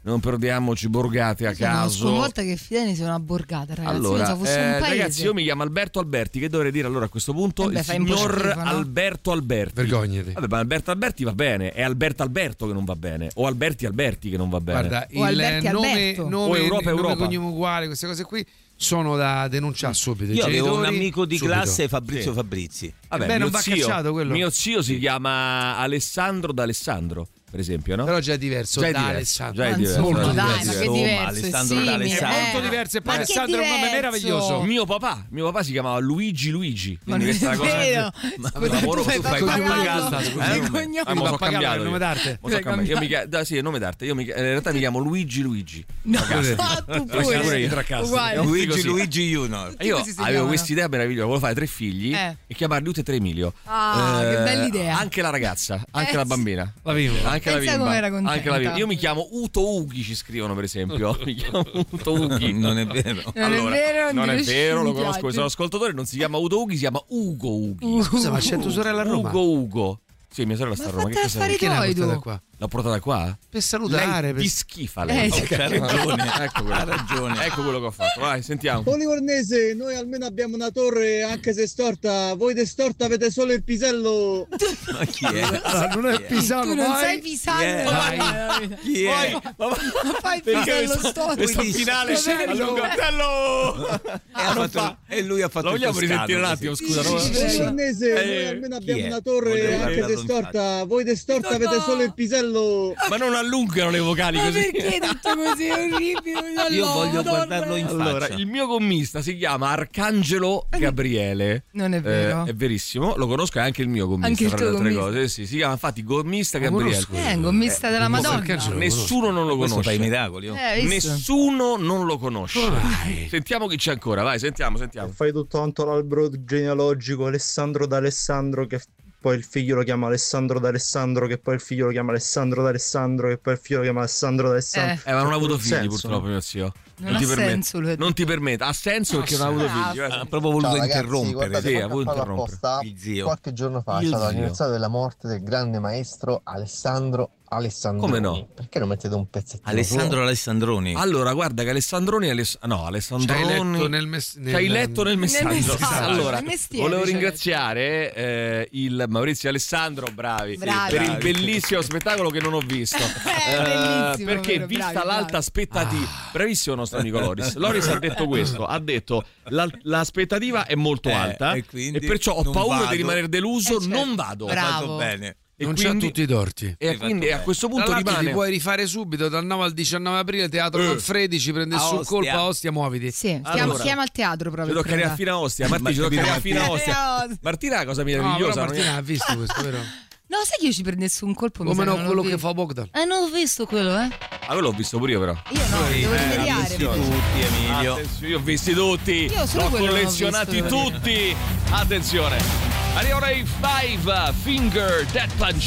non perdiamoci borgate a Io sono caso. sconvolta che Fideni sia una borgata, ragazzi. Allora, io fosse eh, un paese. ragazzi, io mi chiamo Alberto Alberti. Che dovrei dire allora a questo punto? Eh beh, il fai un po' signor schifo, no? Alberto Alberti. Vergognati. Vabbè, ma Alberto Alberti va bene. È Alberto Alberto che non va bene. O Alberti Alberti che non va bene. Guarda, O il Alberti nome, Alberto. nome, O Europa, nome Europa. cognome uguale, queste cose qui sono da denunciare subito. I Io avevo un genitori, amico di subito. classe, Fabrizio Sì. Fabrizi. Vabbè, Beh, mio non va zio, cacciato quello. Mio zio si chiama Alessandro d'Alessandro, per esempio, no? Però già è diverso Già è da diverso, Alessandro. già è Ma diverso. Molto insomma, dai, diverso. ma che Insomma, diverso, Alessandro è simile, d'Alessandro. È molto eh. diverso e poi Ma che Alessandro è un nome diverso? meraviglioso. Mio papà, mio papà si chiamava Luigi Luigi. Ma Quindi non questa è è una cosa. vero. Ma Scusa, lavoro tu fai tu fai pappagallo. pappagallo. Il Eh? cognome. Ah, ma so Pappagallo è cambiato il nome io. d'arte? Mo so cambiato. Io mi chiamo, da, sì, è il nome d'arte. Io mi, in realtà mi chiamo Luigi Luigi. No, Così. tu Lo sai pure pure. io tra cassa. Uguale. Tutti Luigi così. Luigi Junior. E Io così si avevo chiamano. questa idea meravigliosa, volevo fare tre figli Eh. e chiamarli tutti e tre Emilio. Ah, che bella idea. Anche la ragazza, anche Eh, la sì. bambina. La bimba. Anche la Pensa bimba. come era contenta. Anche la bimba. Io mi chiamo Uto Ughi, ci scrivono per esempio. Mi chiamo Uto Ughi. Non è vero. Non è vero, non è mi vero, lo piace. conosco, sono ascoltatore, non si chiama Uto Ughi, si chiama Ugo Ughi. Scusa, ma c'è tua sorella a Roma? Ugo Ugo. Sì, mia sorella sta a Roma. Che fatti cosa affari Perché l'hai tuoi, portata tu. qua? l'ho portata qua? Per salutare. Lei per- ti schifa lei. Eh, sì. Ha ragione. Ecco quello. Ha ragione. Ecco quello che ho fatto. Vai, sentiamo. Livornese, noi almeno abbiamo una torre, anche se storta. Voi de storta avete solo il pisello. Ma chi è? Allora, non è Pisano, Tu non vai. sai Pisano. Yeah. Vai. Chi è? Poi, ma va- Ma fai il perché pisello questa, storico. questa finale Fratello. a lungo coltello. E, ha fatto- e lui ha fatto Lo il vogliamo toscano, risentire un così. attimo, scusa, no? Sì, sì, sì. Livornese, Eh, noi almeno abbiamo chi è? una torre, Volevo anche se guardarlo in storta. Voi de storta No, avete no. solo il pisello. Ma non allungano le vocali Ma così. perché hai detto così? È orribile. Io no, voglio Madonna. guardarlo in Allora, faccia. il mio gommista si chiama Arcangelo Gabriele. Non è vero. Eh, è verissimo, lo conosco, è anche il mio gommista. Anche il tra tuo le altre gommista. cose. Sì, si chiama infatti gommista Lo Gabriele. conosco. Eh, un gommista della Madonna. Arcangelo. Nessuno non lo Questo fa i conosce. miracoli. oh. Eh, visto? Nessuno non lo conosce. Sentiamo chi c'è ancora, vai, sentiamo, sentiamo. Fai tutto quanto l'albero genealogico, Alessandro d'Alessandro, che poi il figlio lo chiama Alessandro d'Alessandro, che poi il figlio lo chiama Alessandro d'Alessandro, che poi il figlio lo chiama Alessandro d'Alessandro. Eh, ma non ha avuto figli senso, purtroppo no? mio zio. Non ha ti permette. senso, lui ha Non ti permette. Ha senso perché non ha avuto figli. Ha Guarda. proprio voluto Ciao, ragazzi, interrompere. guardate, Sì, ha manco voluto a farlo interrompere. apposta. Il zio. Qualche giorno fa Il è stato zio. l'anniversario della morte del grande maestro Alessandro Alessandroni. Come no? Perché non mettete un pezzettino Alessandro Alessandroni. Allora, guarda che Alessandroni Aless- no, C'hai Alessandroni letto nel, mes- nel C'hai letto nel messaggio. messaggio, Allora, nel mestiere, volevo cioè. ringraziare eh, il Maurizio Alessandro, bravi, Bravi. per il Bravi. bellissimo spettacolo che non ho visto. Eh, bellissimo, perché vero, vista bravi, l'alta bravi. aspettativa, bravissimo il nostro amico Loris. Loris ha detto questo, ha detto "La- l'aspettativa è molto Eh, alta e e, quindi perciò ho non paura vado. di rimanere deluso, Eh, certo. non vado". Bravo. Fatto bene. E non quindi, c'ha tutti i torti. e Hai quindi fatto a questo Tra punto l'altro rimane ti puoi rifare subito dal nove al diciannove aprile Teatro Eh. Manfredi, ci prende A su Ostia. colpa Ostia, muoviti. Sì, Allora. chiama, chiama al teatro ci proprio. toccare a fine a Ostia. Martina, ci toccare a fine a Ostia. Martina è una cosa No, però meravigliosa. non è- Martina ha visto questo, vero? No, sai che io ci prendessi un colpo? mi Come sa no, che non quello l'ho che visto. fa Bogdan. Eh, non ho visto quello, eh. Ah, quello l'ho visto pure io però. Io no, devo rimediare. Visti tutti, Emilio. Attenzione, io ho visti tutti. Io solo L'ho quello non ho collezionati visto, devo tutti. Attenzione. Arrivano i Five Finger Death Punch.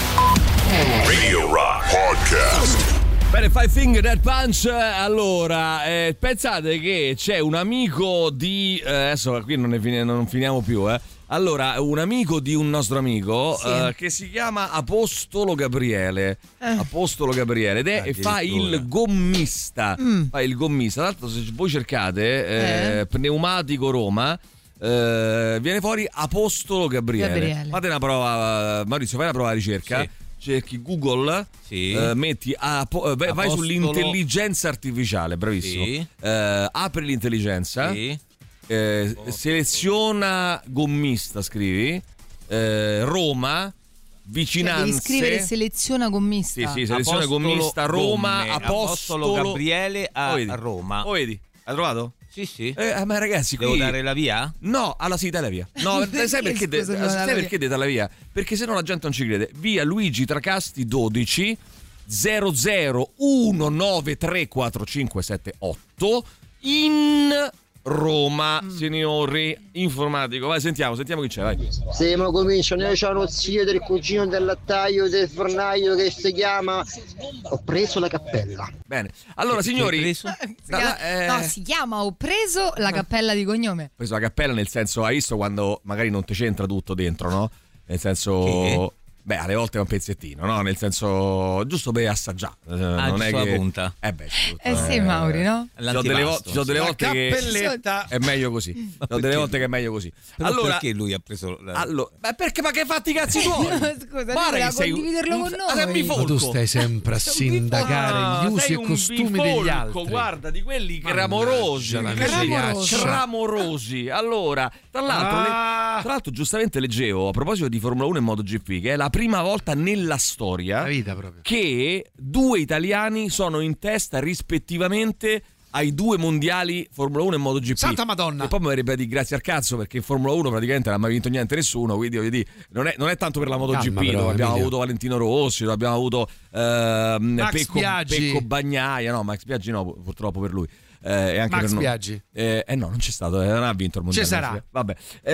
Radio Rock Podcast. Bene, Five Finger Death Punch. Allora, eh, pensate che c'è un amico di eh, adesso qui non, ne fin- non finiamo più, eh. Allora, un amico di un nostro amico Sì. eh, che si chiama Apostolo Gabriele. Eh. Apostolo Gabriele ed è e fa Addirittura. il gommista. Mm. Fa il gommista. Tra l'altro, se voi cercate eh, Eh. pneumatico Roma. eh, viene fuori Apostolo Gabriele. Gabriele. Fate una prova, Maurizio, fai una prova di ricerca. Sì. Cerchi Google, Sì. eh, metti apo- eh, vai, vai Apostolo- sull'intelligenza artificiale, bravissimo. Sì. Eh, apri l'intelligenza, Sì. eh, seleziona gommista, scrivi eh, Roma, Cioè, vicinanze. devi scrivere seleziona gommista. Sì, sì, seleziona Apostolo gommista Roma, Gomme, Apostolo, Apostolo Gabriele a Oh, vedi? Roma. Oh, vedi? Hai trovato? Sì, sì. Eh, ma ragazzi, Devo qui dare la via? No, alla sì, dalla via. No, Perché, sai perché, de- scusa, devo sai dare la perché devi dalla via? Perché se no la gente non ci crede. Via Luigi Tracasti dodici zero zero uno nove tre quattro cinque sette otto in Roma, Mm. signori. Informatico. Vai, sentiamo, sentiamo chi c'è, vai. Se ma comincia, noi c'è uno zio del cugino del lattaio, del fornaio che si chiama Ho preso la cappella. Bene. Allora, Che- che signori, hai preso? Si da- chiama- da- eh, No, si chiama Ho preso la cappella di cognome. ho preso la cappella nel senso, hai visto quando magari non ti c'entra tutto dentro, no? Nel senso Che? Beh, alle volte è un pezzettino, no? Nel senso, giusto per assaggiare. Ah, non è giusto che... la punta. Eh beh, Eh sì, Mauri, no? Ci sono delle, vo- ci sono delle La volte che cappelletta. è meglio così. Ci sono delle perché? volte che è meglio così. Però Allora, perché lui ha preso la... allora, beh, perché ma che fatti i cazzi tuoi? No, scusa, Guarda doveva che sei condividerlo un- con un- noi. sei un bifolco. Ma tu stai sempre a sindacare Ah, gli usi sei e un costumi bifolco, degli altri. guarda, di quelli Mannaggia clamorosi, la clamorosi, miseria. clamorosi. Allora, tra l'altro, Ah. le- tra l'altro giustamente leggevo a proposito di Formula uno e MotoGP che è la prima volta nella storia La vita proprio. che due italiani sono in testa rispettivamente ai due mondiali Formula uno e MotoGP. Santa Madonna. E poi mi verrebbe di grazie al cazzo, perché in Formula uno praticamente non ha mai vinto niente nessuno, quindi voglio dire, non è, non è tanto per la MotoGP, Calma però, dove abbiamo Emilio. avuto Valentino Rossi, dove abbiamo avuto ehm, Max Pecco, Biaggi. Pecco Bagnaia, no, Max Biaggi no, purtroppo per lui. Eh, e anche Max per noi. Biaggi. Eh, eh no, non c'è stato, eh, non ha vinto il mondiale. Ci sarà. Vabbè.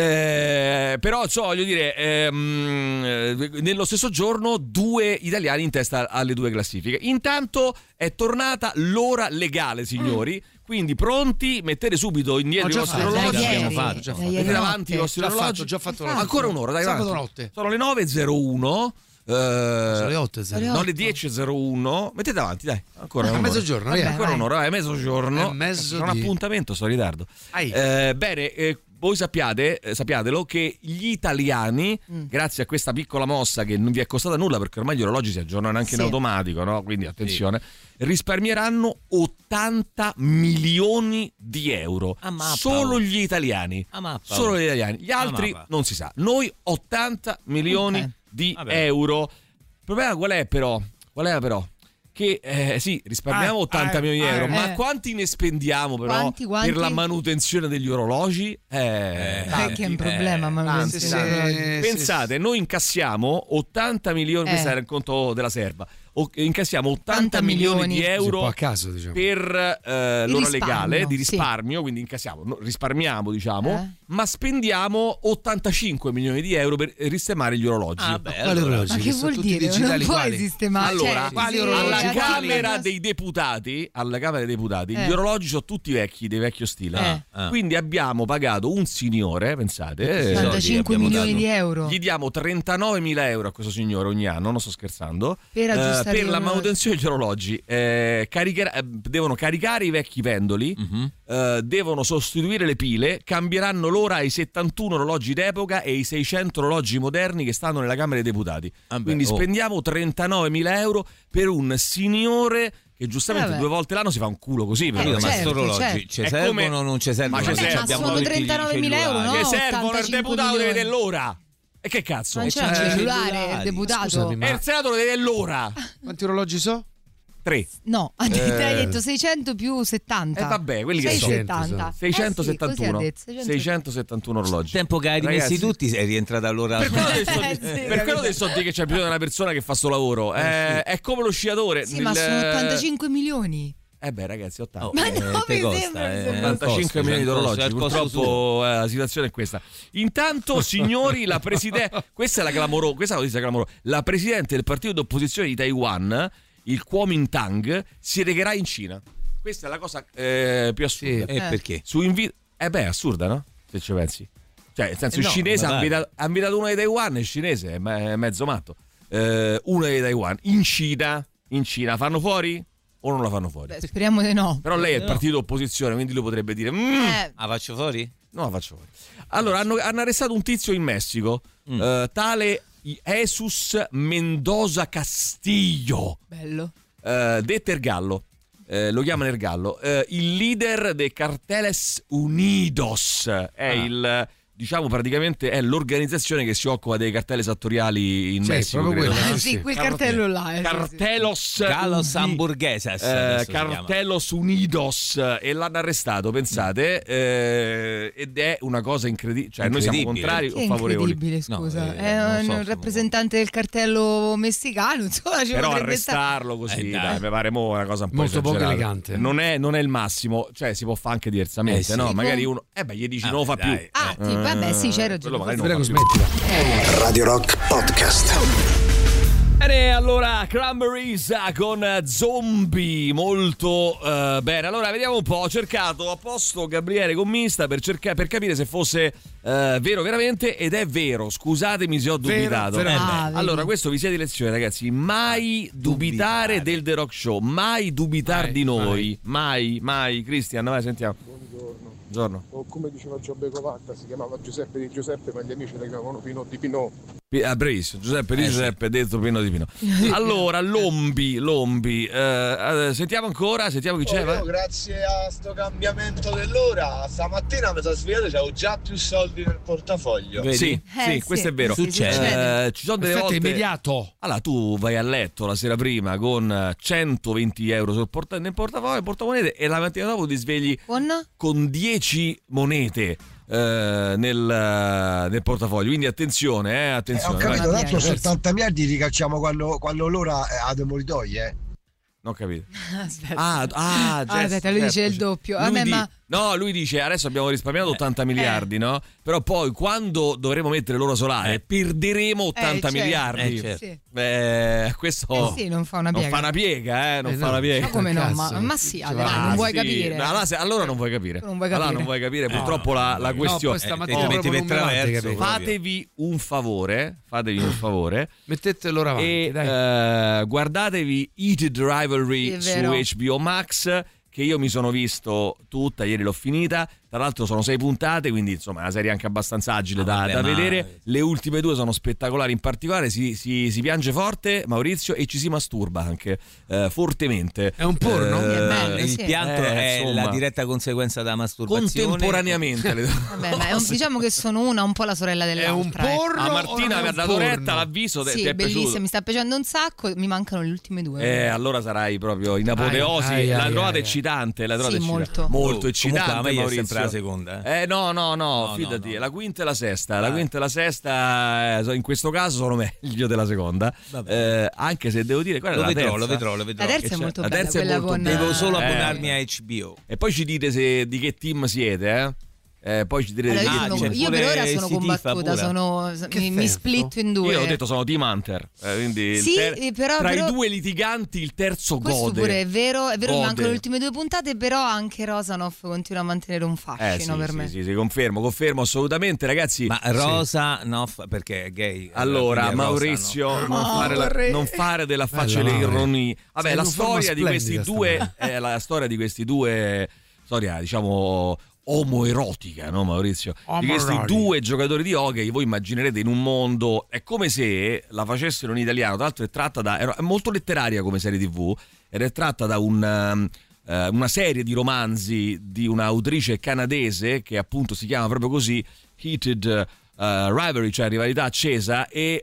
Eh, però so, voglio dire, ehm, eh, nello stesso giorno due italiani in testa alle due classifiche. Intanto è tornata l'ora legale, signori. Quindi pronti, mettete subito indietro Ho i già vostri fatto, orologi. da ieri, Abbiamo fatto, già da fatto. ieri Mettete notte. avanti i vostri Già orologi. fatto, già fatto Fatto. Ancora un'ora, dai. Sabato avanti. notte. Sono le nove e zero uno. Eh, Sono le otto e zero. no, le dieci e zero uno. Mettete avanti, dai. Ancora A un'ora. mezzogiorno, Vabbè, via. Ancora vai. un'ora, vai, mezzogiorno. È mezzo C'è un di- appuntamento, sto in ritardo. Ai. Eh, bene, eh, voi sappiate, eh, sappiatelo che gli italiani, Mm. grazie a questa piccola mossa che non vi è costata nulla, perché ormai gli orologi si aggiornano anche Sì. in automatico, no? Quindi attenzione, risparmieranno ottanta milioni di euro. A mappa, Solo oh. gli italiani. A mappa, Solo oh. gli italiani. Gli altri mappa. non si sa. Noi ottanta milioni Ok. di Vabbè. euro. Il problema qual è però? Qual è però? Che eh, sì, risparmiamo Ah, ottanta ah, milioni di euro, ah, ma eh. quanti ne spendiamo però Quanti, quanti? per la manutenzione degli orologi? Eh, Eh, che è un problema, ma tanti, Sì, tanti. sì, Pensate, noi incassiamo ottanta milioni, Eh. questo era il conto della serva, o- incassiamo ottanta milioni milioni. di Così un euro po' a caso, diciamo. per eh, Di l'ora risparmio, legale di sì. risparmio, quindi incassiamo, no, risparmiamo diciamo, Eh. ma spendiamo ottantacinque milioni di euro per risistemare gli orologi. Ah, beh, Quali allora. orologi? Ma che sono vuol tutti dire? digitali, Non quali? puoi sistemare. Allora, cioè, quali sì, orologi? alla alla Camera dei Deputati, alla Camera dei Deputati, Eh. gli orologi sono tutti vecchi, dei vecchio stile. Eh. Ah. Quindi abbiamo pagato un signore, pensate, eh, settantacinque abbiamo milioni dato. di euro gli diamo trentanovemila euro a questo signore ogni anno, non sto scherzando, per eh, aggiustare per gli la orologi. manutenzione degli orologi. Eh, caricherà- eh, devono caricare i vecchi pendoli, Mhm. eh, devono sostituire le pile, cambieranno l'ora ai settantuno orologi d'epoca e ai seicento orologi moderni che stanno nella Camera dei Deputati. Ah beh, Quindi oh. spendiamo trentanovemila euro per un signore che giustamente Vabbè. due volte l'anno si fa un culo così. per Eh, dire. ma certo, sti orologi certo. ci È servono come- o non ci servono? Ma ci Perché servono. abbiamo sono tutti i trentanovemila euro, cellulari. no? Che servono il ottantacinque deputato deve milioni. vedere l'ora. E che cazzo? Non E c'è c'è il i cellulare, cellulari. il deputato. Scusami, ma- E il senato deve vedere l'ora. Quanti orologi so? Tre. No, ha detto, hai detto seicento più settanta. E vabbè, quelli che sono. seicentosettanta. seicentosettantuno. Eh sì, così ha detto, seicentosettantuno orologi. Il tempo che hai rimessi Ragazzi, tutti è rientrata all'ora. Per quello del so, Eh, sì, per capito. quello del so dire che c'è bisogno di una persona che fa sto lavoro. Eh, È come lo sciatore. Sì, ma sono ottantacinque milioni. Eh beh, ragazzi, ottanta. Oh, Ma eh, no, te mi costa, sembra, mi eh, sembra. ottantacinque costa, milioni di c'è il orologi. costo- c'è il costo Purtroppo eh, la situazione è questa. Intanto, signori, la presidente. Questa è la clamoro, questa è la notizia clamorosa. La presidente del partito d'opposizione di Taiwan, il Kuomintang, si recherà in Cina. Questa è la cosa eh, più assurda. E Eh. perché? Su invito. Eh beh, è assurda, no? Se ci pensi. Cioè, nel senso, Eh il no, cinese ma ha dai. invitato, ha invitato uno di Taiwan, il cinese è me- è mezzo matto. Eh, uno di Taiwan. In Cina, in Cina, fanno fuori o non la fanno fuori? Beh, speriamo di no. Però lei è il no. partito d'opposizione, quindi lui potrebbe dire: "Mm, Eh, Ah, faccio fuori? no, la faccio fuori." Allora, hanno, hanno arrestato un tizio in Messico, Mm. eh, tale Jesus Mendoza Castillo, bello. eh, detto Ergallo. Eh, lo chiamano Ergallo, eh, il leader dei Carteles Unidos, è Ah. il, diciamo, praticamente è l'organizzazione che si occupa dei cartelli esattoriali in Sì, Messico, proprio credo. quello. Eh, sì, sì, sì. quel cartello là. eh, sì, sì. Cartelos Galos Uni- Hamburguesas. eh, adesso si chiama. Cartelos Unidos, e l'hanno arrestato, pensate, eh, ed è una cosa incredibile, cioè noi siamo Incredibile. contrari Che o favorevoli. incredibile, scusa. No, eh, è non un so, insomma. rappresentante del cartello messicano, insomma, ci Però potrebbe stare. arrestarlo così, Eh, dai. dai, mi pare mo una cosa un po' Molto poco esagerata. elegante. Non è, non è il massimo, cioè si può fare anche diversamente, Eh sì. no? Magari uno, eh beh, gli dici Ah, non lo fa dai, più. Ah, sì, vabbè, sì, c'hai ragione. Quello magari non Prego, lo fa più. smettila. Radio Rock Podcast. Bene, allora Cranberries con Zombie, molto eh, bene. Allora vediamo un po', ho cercato apposto Gabriele Commista per, cerca- per capire se fosse Uh, vero veramente, ed è vero, scusatemi se ho dubitato. Vero, ah, allora questo vi sia di lezione, ragazzi, mai dubitare, dubitare del The Rock Show, mai dubitare mai, di noi, mai, mai, mai. Cristian, vai, sentiamo. Buongiorno. Buongiorno. O come diceva Giobbe Covatta, si chiamava Giuseppe di Giuseppe, ma gli amici le chiamavano Pino di Pinò. Ah, bravissimo, Giuseppe di Eh, Giuseppe, detto Pino di Pino. Allora, Lombi, Lombi, eh, eh, sentiamo ancora, sentiamo chi Oh, c'è, va? io, grazie a sto cambiamento dell'ora, stamattina mi sono svegliato e avevo già più soldi nel portafoglio. Sì, Eh, sì, sì, questo è vero. sì, Eh, ci sono delle Effetto volte immediato. Allora tu vai a letto la sera prima con centoventi euro sul porta- nel portafoglio, portamonete, e la mattina dopo ti svegli Con? con dieci monete eh, nel, nel portafoglio. Quindi attenzione, eh, Eh, ho attenzione. capito, vai. tanto settanta miliardi li cacciamo quando, quando l'ora è a demolitoie, eh. Non ho capito. Aspetta. Ah, ah, Ah, Jess, aspetta, lui certo. dice il doppio. Lui Vabbè, di- ma No, lui dice adesso abbiamo risparmiato ottanta miliardi, no? Però poi quando dovremo mettere l'ora solare perderemo ottanta Eh, certo. miliardi. Eh, certo. sì. Beh, questo Eh sì, non fa una non piega. fa una piega, eh, non Eh, fa no. una piega. Ma come no? Cazzo. Ma, ma sì, Ale, Ah, dai, non vuoi sì. capire. No, allora, se- allora non vuoi capire. Tu non vuoi Allora capire. non vuoi capire, purtroppo la, la No, questione. poi stamattina Oh, ti metti proprio per non mi va di traverso. capire. fatevi un favore, fatevi un favore Mettetelo avanti, e dai. eh, guardatevi Heated Rivalry Sì, su è vero. H B O Max, che io mi sono visto tutta, ieri l'ho finita. Tra l'altro sono sei puntate, quindi insomma è una serie anche abbastanza agile Ah, da, vabbè, da ma- vedere. Le ultime due sono spettacolari, in particolare si, si, si piange forte, Maurizio, e ci si masturba anche eh, fortemente. È un porno? Eh, È bello, Il sì. pianto Eh, è insomma. la diretta conseguenza della masturbazione. Contemporaneamente. le- Vabbè, ma è un- diciamo che sono una un po' la sorella È un dell'altra. ecco. porno Ah, o Martina non è mi ha un dato porno? retta, l'avviso, te- ti Sì, è bellissima, piaciuto? mi sta piacendo un sacco, mi mancano le ultime due. Eh, allora sarai proprio in apoteosi. Ai, ai, la ai, trovate ai. eccitante, la Sì, trovate molto. eccitante. Molto Oh, eccitante, comunque la meglio è Maurizio. sempre la seconda, eh. Eh no, no, no, No, fidati, no, no. la quinta e la sesta, la Eh. quinta e la sesta eh, in questo caso sono meglio della seconda. Vabbè. Eh, anche se devo dire quella Lo è la vedrò, terza. lo vedrò, lo vedrò. La terza Che è c'è? molto La bella, terza è quella molto con bella. Devo solo Eh. abbonarmi a H B O. E poi ci dite se, di che team siete, eh? Eh, poi ci direte Allora, di io, che sono- c'è team. io per pure ora sono si tifa combattuta, pure. sono, Che mi, mi senso? splitto in due. Io ho detto sono Team Hunter, eh, quindi il Sì, ter- eh, però- tra però- i due litiganti il terzo Questo gode. pure è vero, è vero, mi Gode. mancano le ultime due puntate, però anche Rosanov continua a mantenere un fascino Eh, sì, per sì, me. sì, sì, confermo, confermo assolutamente, ragazzi. Ma Rosa, no, fa- perché è gay. Allora, quindi è Rosa, Maurizio, no? non, No, fare la- vorrei- non fare della facile Bella, Mauri. ironia. Vabbè, Sei la in una forma storia di questi splendida due stamattina. è la storia di questi due storia, diciamo omoerotica, no Maurizio? Di questi Omoerotica. due giocatori di hockey, voi immaginerete in un mondo, è come se la facessero in italiano, tra l'altro è tratta da, è molto letteraria come serie tivù, ed è tratta da un... um, eh, una serie di romanzi di un'autrice canadese che appunto si chiama proprio così, Heated uh, Rivalry, cioè rivalità accesa, e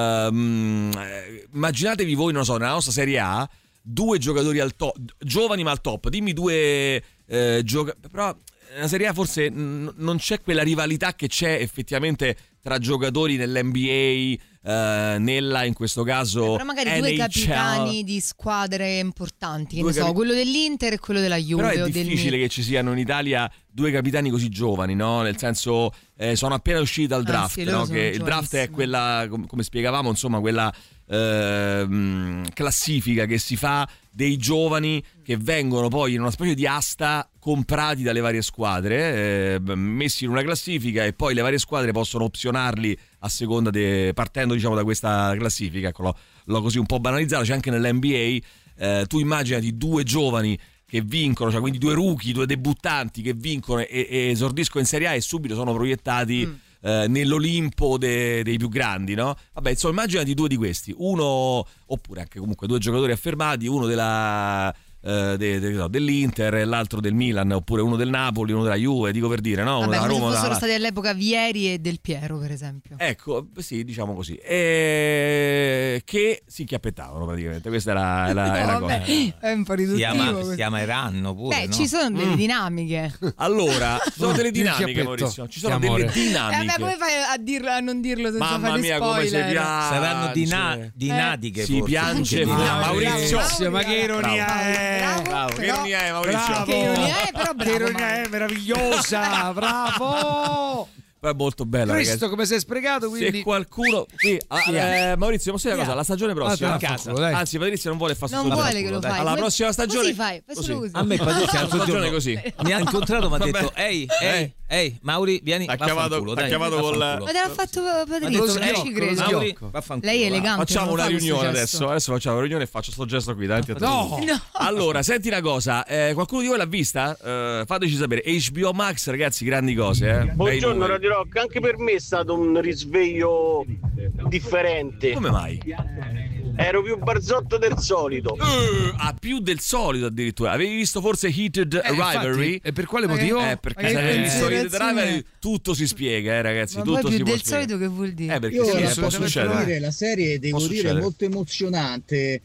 um, eh, immaginatevi voi, non so, nella nostra Serie A due giocatori al top, giovani ma al top, dimmi due eh, giocatori, però nella Serie A forse n- non c'è quella rivalità che c'è effettivamente tra giocatori nell'N B A, eh, nella in questo caso Però magari N H L. due capitani di squadre importanti, che Due ne so, capi- quello dell'Inter e quello della Juve. Però è o del difficile Milan. che ci siano in Italia due capitani così giovani, no? Nel senso, eh, sono appena usciti dal Ah, draft, sì, loro no? sono Che il draft è giovanissimi. quella, com- come spiegavamo, insomma, quella ehm, classifica che si fa dei giovani che vengono poi in una specie di asta comprati dalle varie squadre, eh, messi in una classifica, e poi le varie squadre possono opzionarli a seconda de, partendo diciamo da questa classifica. Ecco, l'ho, l'ho così un po' banalizzato. C'è anche nell'N B A, eh, tu immaginati due giovani che vincono, cioè quindi due rookie, due debuttanti che vincono e, e esordiscono in Serie A e subito sono proiettati Mm. eh, nell'Olimpo de- dei più grandi, no? Vabbè, insomma, immaginati due di questi, uno, oppure anche comunque due giocatori affermati, uno della eh, de- de- no, dell'Inter e l'altro del Milan, oppure uno del Napoli, uno della Juve, dico per dire, no? Uno Vabbè, della come se Roma, fossero la- stati all'epoca Vieri e Del Piero, per esempio. Ecco, sì, diciamo così. E... che si chiappettavano praticamente. Questa è la, è la, è la No, vabbè, cosa. è un po' Si, riduttivo. ama, questo. si ameranno pure, Beh, no? ci sono delle Mm. dinamiche. Allora, ci sono delle Il dinamiche, chiappetto. Maurizio. Ci sono Che delle amore. Eh, dinamiche. vabbè, come fai a, dirlo, a non dirlo senza Mamma fare mia, come si spoiler? piange. Saranno dina- dinatiche, Si forse. piange Che fuori. dinamiche. Maurizio. Maurizio, ma che ironia Bravo, è? bravo, Bravo, che però- ironia è, Maurizio? Bravo. Che ironia è, però bravo, Che ironia Mauro. è meravigliosa, bravo! È molto bella, Cristo, ragazzi. come sei sprecato, quindi... Se qualcuno sì, ah, eh, Maurizio, posso dire una cosa? La stagione prossima Ah, te la faccio, dai. anzi, Patrizia non vuole fare Non stagione. vuole che lo Dai. fai. Alla Come- prossima stagione Così fai, fai solo così. A me Patrizia l'altro stagione giorno così. mi ha incontrato, mi ha Vabbè. detto ehi, ehi, Ehi, Mauri, vieni. Ha chiamato, ha chiamato con la. Ma te l'ha fatto Patrizio, non ci credo. Mauri, lei è elegante. Facciamo una riunione adesso. Gesto. Adesso facciamo una riunione e faccio sto gesto qui davanti a te. No. no. Allora, senti una cosa, eh, qualcuno di voi l'ha vista? Eh, fateci sapere. H B O Max, ragazzi, grandi cose. Eh. Buongiorno Radio Rock, anche per me è stato un risveglio differente. Come mai? Ero più barzotto del solito. Uh, ah, più del solito addirittura. Avevi visto forse Heated eh, Rivalry? Infatti, e per quale motivo? Eh, perché se avevi visto Heated Rivalry tutto si spiega, eh, ragazzi. Ma tutto poi più si può del spiegare. solito che vuol dire? Eh, perché Io sì, la eh, può posso succedere. dire, la serie devo Può dire succedere. è molto emozionante.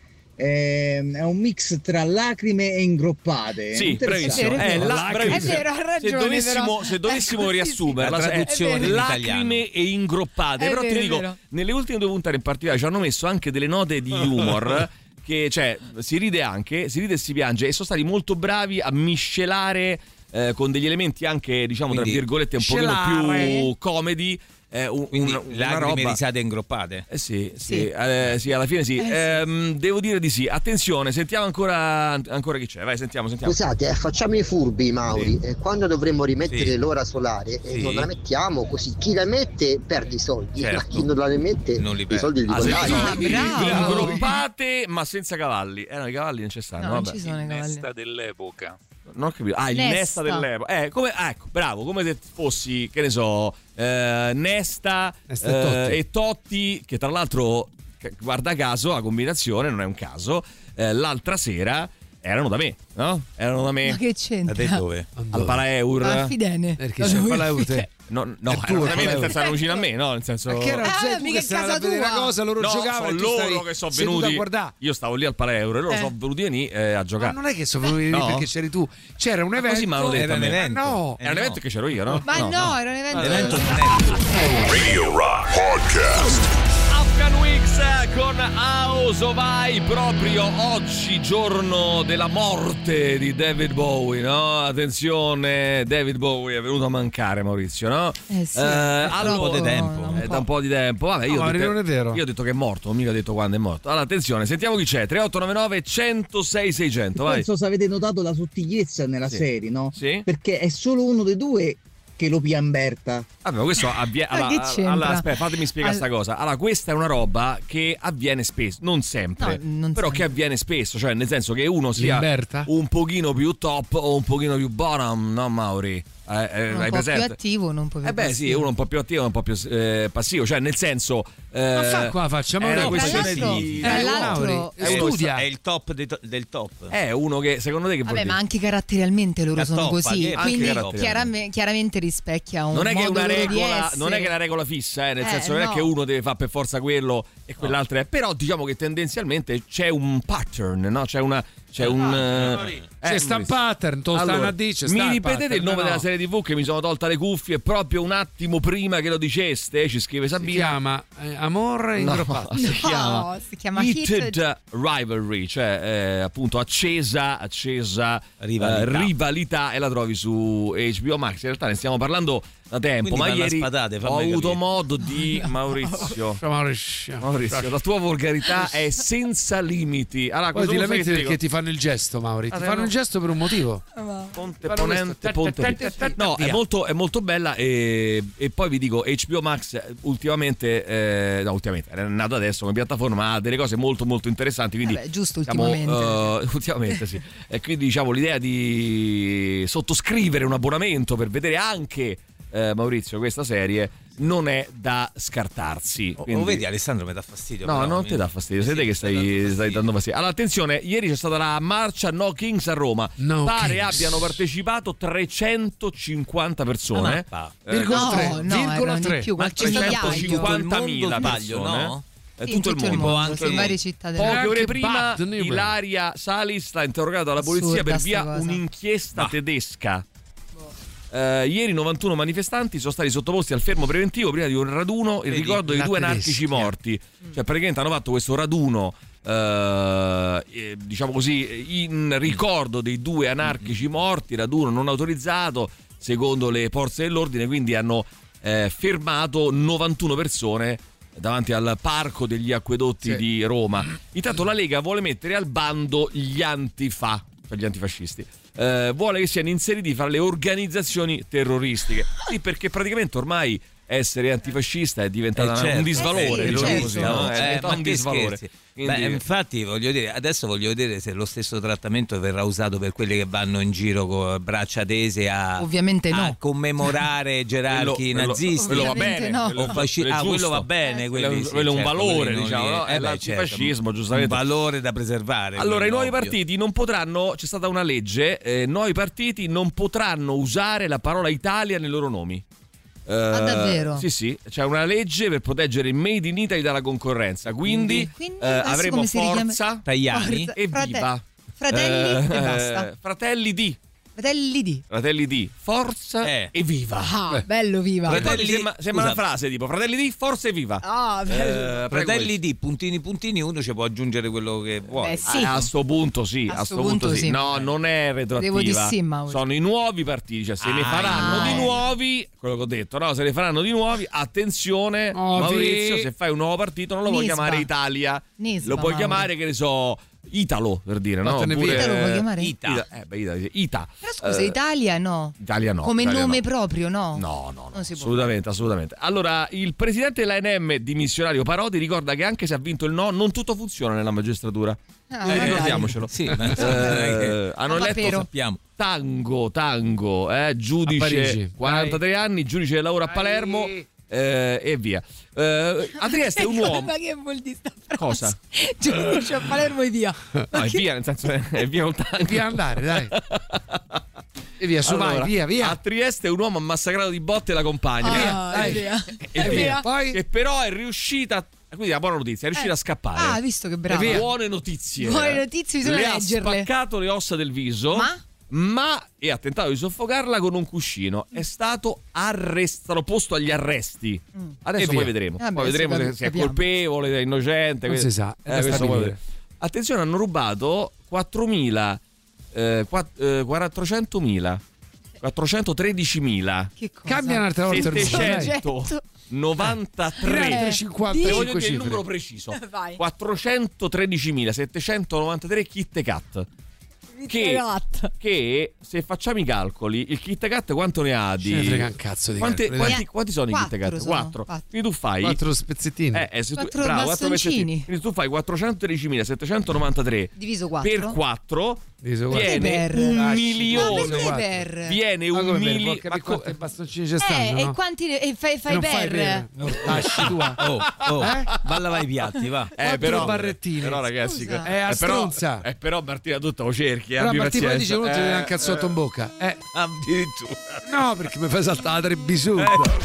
Eh, è un mix tra lacrime e ingroppate. Sì, bravissimo. È vero, Eh, la, è bravissimo. vero, ha ragione, se dovessimo, però. se dovessimo Ecco, riassumerla, sì, sì. La traduzione in lacrime e ingroppate. È Però vero, ti è dico, vero. nelle ultime due puntate in particolare ci hanno messo anche delle note di humor. Che cioè si ride anche, si ride e si piange, e sono stati molto bravi a miscelare eh, con degli elementi anche, diciamo, Quindi, tra virgolette, un scelare. pochino più comedy. Eh, un, Quindi un, una lacrime, roba. risate ingroppate. Eh sì, sì, Sì. eh, sì, alla fine sì. Eh sì. Ehm, devo dire di sì. Attenzione, sentiamo ancora, ancora chi c'è. Vai, sentiamo, sentiamo. Scusate, eh, facciamo i furbi, Mauri. Sì. Eh, quando dovremmo rimettere Sì. l'ora solare, eh, Sì. non la mettiamo così. Chi la mette perde i soldi, Certo. ma chi non la mette Non li i perde. soldi li Ah, se guadagna. sono Ah, bravo. ingroppate ma senza cavalli. Eh no, i cavalli non ci stanno. No, non vabbè. ci sono i cavalli. Nesta dell'epoca. Non ho capito. Ah, il Nesta. Nesta dell'epoca. Eh, come, ah, ecco, bravo, come se fossi, che ne so, eh, Nesta, Nesta e eh, Totti. e Totti, che tra l'altro, che- guarda caso, la combinazione non è un caso, eh, l'altra sera erano da me, no? Erano da me Ma che Da c'entra? te dove? al Palaeur. A Fidene. Perché c'è il Palaeur te? No, no, È erano tuo, da me nel Palaeur. senso erano vicino a me, no? Nel senso... Ma che era Ah, sei tu mica che è stavi casa a vedere tua. una cosa, loro No, giocavano sono e tu loro stavi che sono seduto venuti. a guardare. Io stavo lì al Palaeur e loro Eh. sono venuti venì, eh, a Ma giocare. non è che sono venuti No? perché c'eri tu. C'era un Ma evento. così mi hanno detto Era a un me. evento. No. Era un Eh, evento no. che c'ero io, no? Ma no, era un evento. L'evento non è. Radio Rock Podcast. Afghan Weeks con House of I, proprio oggi, giorno della morte di David Bowie, no? Attenzione, David Bowie è venuto a mancare, Maurizio, no? Eh sì, allora, un po' di tempo. un È da un po' di tempo. Vabbè, io, No, ho ma detto, non è vero. io ho detto che è morto, non mica ho detto quando è morto. Allora, attenzione, sentiamo chi c'è. tre otto nove nove uno zero sei sei zero zero, vai. Non so se avete notato la sottigliezza nella Sì. serie, no? Sì? Perché è solo uno dei due che lo piamberta. Vabbè, ma questo avviene. Ma Allora, che c'entra? allora, aspetta, fatemi spiegare All- sta cosa. Allora, questa è una roba che avviene spesso, non sempre, No, non però sempre. che avviene spesso, cioè nel senso che uno sia Limberta? un pochino più top o un pochino più bottom, no, Mauri? Eh, eh, Un hai po' più presente? attivo, non un po' più Eh beh, sì, passivo. uno un po' più attivo e un po' più eh, passivo, cioè nel senso. Eh, Ma fa qua faccia, ma è una no, questione tra l'altro- di. tra è uno- l'altro- è uno- studia. È il top dei to- del top. È uno che secondo te che vuol Vabbè, dire? ma anche caratterialmente loro La sono toppa, così, che- anche quindi caratterialmente. chiarame- chiaramente rispecchia un Non è, che è modo una loro di regola, essere. non è che è una regola fissa, eh, nel Eh, senso non è no. che uno deve fare per forza quello e quell'altro è. Però diciamo che tendenzialmente c'è un pattern, no? C'è una. C'è un. eh, C'è sta un pattern, te lo stanno allora, a dice, mi sta il ripetete pattern, il nome no? della serie tivù che mi sono tolta le cuffie proprio un attimo prima che lo diceste, ci scrive Si Sabina. chiama eh, Amore No, ingroppato. si No, chiama si chiama Heated Heated- Rivalry, cioè eh, appunto accesa, accesa Rivalità. eh, rivalità, e la trovi su H B O Max. In realtà ne stiamo parlando da tempo, Quindi ma vanno a ieri spadate, fammi ho avuto capire. modo di Maurizio. Ciao, Maurizio. Maurizio, la tua volgarità è senza limiti. Allora, Poi cosa ti vuoi lamenti che ti perché dico? ti fanno il gesto, Mauri. Ti Ah, fanno no. il gesto per un motivo. Ponte Fanno Ponente, questo. Ponte No, è molto, è molto bella e, e poi vi dico H B O Max ultimamente, eh, no ultimamente, è nato adesso come piattaforma, ma ha delle cose molto molto interessanti, quindi Vabbè, giusto diciamo, ultimamente. eh, ultimamente sì. E quindi diciamo l'idea di sottoscrivere un abbonamento per vedere anche eh, Maurizio questa serie non è da scartarsi. O- Quindi- O vedi Alessandro mi dà fastidio. No, però, non mi- ti dà fastidio, sei Sì, te che mi sta dando stai, stai fastidio. dando fastidio. Allora, attenzione, ieri c'è stata la marcia No Kings a Roma. No Pare Kings. abbiano partecipato trecentocinquanta persone. Ah, Eh, Virgola No, tre, no, virgola erano di tre. più, Ma qualche c'è stato migliaio. cinquantamila il mondo sbaglio, persone. no? È Sì, tutto, in il mondo. mondo, sì, anche in il varie mondo. città del Poche Anche ore prima Bad Neighbor. Ilaria Salis l'ha interrogata alla polizia Assurda per sta via cosa. un'inchiesta Ah. tedesca. Eh, ieri novantuno manifestanti sono stati sottoposti al fermo preventivo prima di un raduno in Vedi, ricordo dei la due anarchici tedesca. morti. Cioè praticamente hanno fatto questo raduno eh, eh, diciamo così in ricordo dei due anarchici morti, raduno non autorizzato secondo le forze dell'ordine, quindi hanno eh, fermato novantuno persone davanti al parco degli acquedotti Sì. di Roma. Intanto la Lega vuole mettere al bando gli antifa. per gli antifascisti, eh, vuole che siano inseriti fra le organizzazioni terroristiche. Sì, perché praticamente ormai essere antifascista è diventato Eh, certo. un disvalore, Eh, sì, diciamo certo. così, no? È Eh, diventato ma un che disvalore. scherzi. Quindi- Beh, infatti voglio dire, adesso voglio vedere se lo stesso trattamento verrà usato per quelli che vanno in giro con braccia tese a, Ovviamente a no. commemorare gerarchi Quello- quello- nazisti. quello va Ovviamente bene, no. quello- O fasci- quello è ah, quello giusto. va bene, Quello è quelli un- sì, quello è un certo, valore, quelli non diciamo, li- no? È eh beh, l'antifascismo, certo, giustamente. un valore da preservare. Allora, i quello, nuovi ovvio. partiti non potranno, c'è stata una legge, eh, nuovi partiti non potranno usare la parola Italia nei loro nomi. Eh, Ah, davvero? Sì, sì, c'è una legge per proteggere il Made in Italy dalla concorrenza, quindi, Quindi, eh, adesso avremo come si richiama? Forza Tajani Forza- e frate- Viva. Fratelli Eh, e basta. eh, Fratelli di Fratelli di. Fratelli di Forza Eh. e Viva. Ah, Eh. bello viva. Fratelli, Fratelli- sembra, sembra scusa. una frase tipo Fratelli di Forza e Viva. Ah, bello. Eh, prego, Fratelli di puntini puntini, uno ci può aggiungere quello che vuole. Beh, sì. Ah, a sto punto sì, A a sto sto punto, punto sì. sì. No, non è retroattiva. Devo di sì, Mauro. Sono i nuovi partiti, cioè se ne Ah, faranno di eh. nuovi, quello che ho detto, no, se ne faranno di nuovi, attenzione, Ovvi. Maurizio, se fai un nuovo partito non lo puoi Nisba. chiamare Italia, Nisba, lo puoi Mauro. chiamare, che ne so, Italo, per dire, no? Vattene Oppure- via. Italo puoi chiamare? Ita. Ita, eh, beh, Ita, Ita. Però scusa, Eh, Italia no. Italia no. Come Italia nome no. proprio, no? No, no, no, Non si può. assolutamente, assolutamente. Allora, il presidente dell'A N M, dimissionario Parodi, ricorda che anche se ha vinto il no, non tutto funziona nella magistratura. Ah, Eh, magari. ricordiamocelo. Sì, ma Eh, hanno Ah, eletto Papero. sappiamo. Tango, Tango, eh, giudice, A Parigi. quarantatré anni, giudice del lavoro a Palermo, eh, e via. Eh, a Trieste è un uomo. Ma che vuol dire sta frase? Cosa? Giudice a Palermo e via. No, è via, nel senso è, è via un tango. Via andare, dai. E via, su, Allora, vai, via, via. A Trieste un uomo ha massacrato di botte la compagna. Ah, dai. e via. E E via. via. Poi Che però è riuscita. Quindi la buona notizia, è riuscita a scappare. Ah, hai visto che bravo. via. Buone notizie. Buone notizie, bisogna Le ha leggerle. spaccato le ossa del viso. Ma? Ma e ha tentato di soffocarla con un cuscino. È stato arrestato, posto agli arresti. Adesso E poi via. vedremo. Vabbè, poi vedremo adesso se, se è capiamo. colpevole, se è innocente. Non si sa, è da Eh, questo poi stabilire. vedremo. Attenzione, hanno rubato quattromila eh, quatt- eh, quattrocentomila quattrocentotredicimila Che cosa? Cambia un'altra volta il numero, dai. settecentonovantatré. Eh, cinquanta, Voglio cinque dire il cifre. numero preciso. Vai. quattrocentotredicimilasettecentonovantatré Kit Kat. Che, che se facciamo i calcoli, il Kit Kat quanto ne ha di. Ce ne frega un cazzo di Quanti, calcoli, dai. quanti, quanti sono i Kit Quattro Kat? sono, Quattro. quattro. Quindi tu fai. Quattro spezzettini. Eh, eh, se tu, Quattro bravo, quattro bastoncini. pezzettini. Quindi tu fai quattrocentotredicimilasettecentonovantatré Diviso quattro. per quattro Diviso quattro. viene Per. un Ah, milione. Ma perché per? Viene Ma un come per? milione. Vuol capire quanti bastoncini ci Eh, stanno, e no? quanti ne- e fai, E fai non per? fai per. Mortacci tua. Oh, oh, Eh? va a lavare i piatti, va. Eh, Quattro però, barrettine. però ragazzi, Scusa. Eh, a eh, però, stronza. eh, però Martina tutta lo cerchi, eh, Però abbi Martino poi pazienza. dice uno ti Eh, deve un cazzotto in bocca. Eh, Addirittura. no, perché mi fai saltare la trebisuta.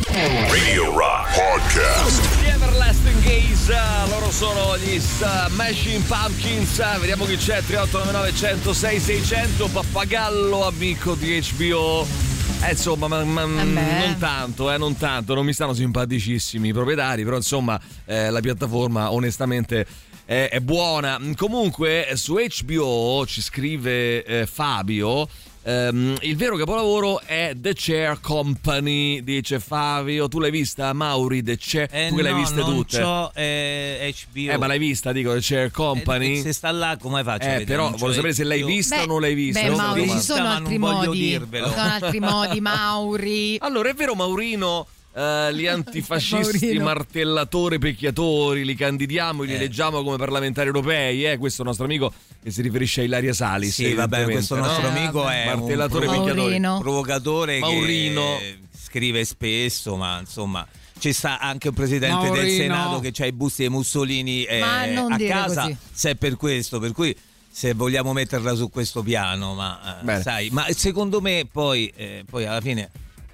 Radio Rock Podcast. Gli Everlasting Gaze, loro sono gli Smashing Pumpkins. Vediamo chi c'è. tre otto nove nove uno zero sei sei zero zero. Pappagallo, amico di H B O. Eh, insomma, ma, ma, non tanto, eh, non tanto. Non mi stanno simpaticissimi i proprietari, però insomma, eh, la piattaforma onestamente è, è buona. Comunque, su H B O ci scrive eh, Fabio. Um, il vero capolavoro è The Chair Company, dice Fabio. Tu l'hai vista, Mauri? The Chair, Eh, tu che l'hai no, viste non tutte? c'ho, eh, H B O. Eh, ma l'hai vista, dico, The Chair Company? Eh, se sta là, come faccio? a Eh, vedere? però Non c'ho voglio sapere se l'hai H B O. vista Beh, o non l'hai vista. Beh, Non so Mauri, come- ci sono ma altri non voglio modi. dirvelo. Ci sono altri modi, Mauri. Allora, è vero, Maurino? eh, gli antifascisti, Maurino. martellatori, pecchiatori, li candidiamo, li Eh. eleggiamo come parlamentari europei. Eh? Questo è il nostro amico che si riferisce a Ilaria Salis. Sì, vabbè, questo evidentemente, nostro no? amico è un martellatore, provo- picchiatore. Maurino. provocatore Maurino. che scrive spesso, ma insomma ci sta anche un presidente Maurino. del Senato che ha i busti di Mussolini eh, Ma non a dire casa, così. se è per questo, per cui se vogliamo metterla su questo piano, ma eh, Bene. sai, ma secondo me poi, eh, poi alla fine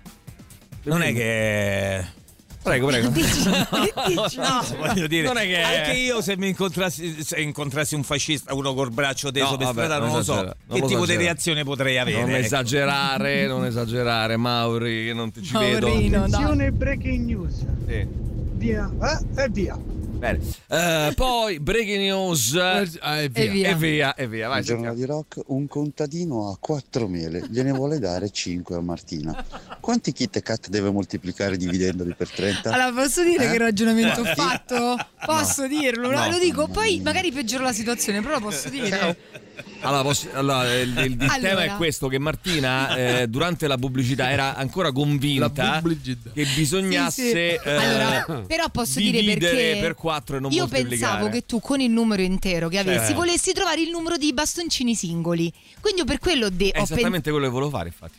non è che Prego, prego. no, voglio dire, Non è che- anche io se mi incontrassi, se incontrassi un fascista, uno col braccio teso No, per vabbè, strada, non non lo so esagera, non che lo tipo di esagera. reazione potrei avere. Non ecco. esagerare, non esagerare, Mauri, che non ti ci vedo. Maurino, dai. Attenzione, breaking news. Sì. Via, eh, e via. Bene. Eh, poi breaking news Eh, e via. E via. e via, e via. Vai, Buongiorno sentiamo. di Rock, un contadino ha quattro mele, gliene vuole dare cinque a Martina. Quanti Kit Kat deve moltiplicare dividendoli per trenta? Allora, posso dire Eh? che ragionamento ho Martina? fatto? Posso dirlo? No. Lo dico, poi magari peggioro la situazione, però lo posso dire. Allora, posso, allora il, il, il Allora. tema è questo, che Martina eh, durante la pubblicità era ancora convinta che bisognasse Sì, sì. eh, Allora, però posso dire dividere perché per quattro e non io moltiplicare. pensavo che tu con il numero intero che avessi Cioè. volessi trovare il numero di bastoncini singoli. Quindi io per quello de- È ho esattamente quello che volevo fare, infatti.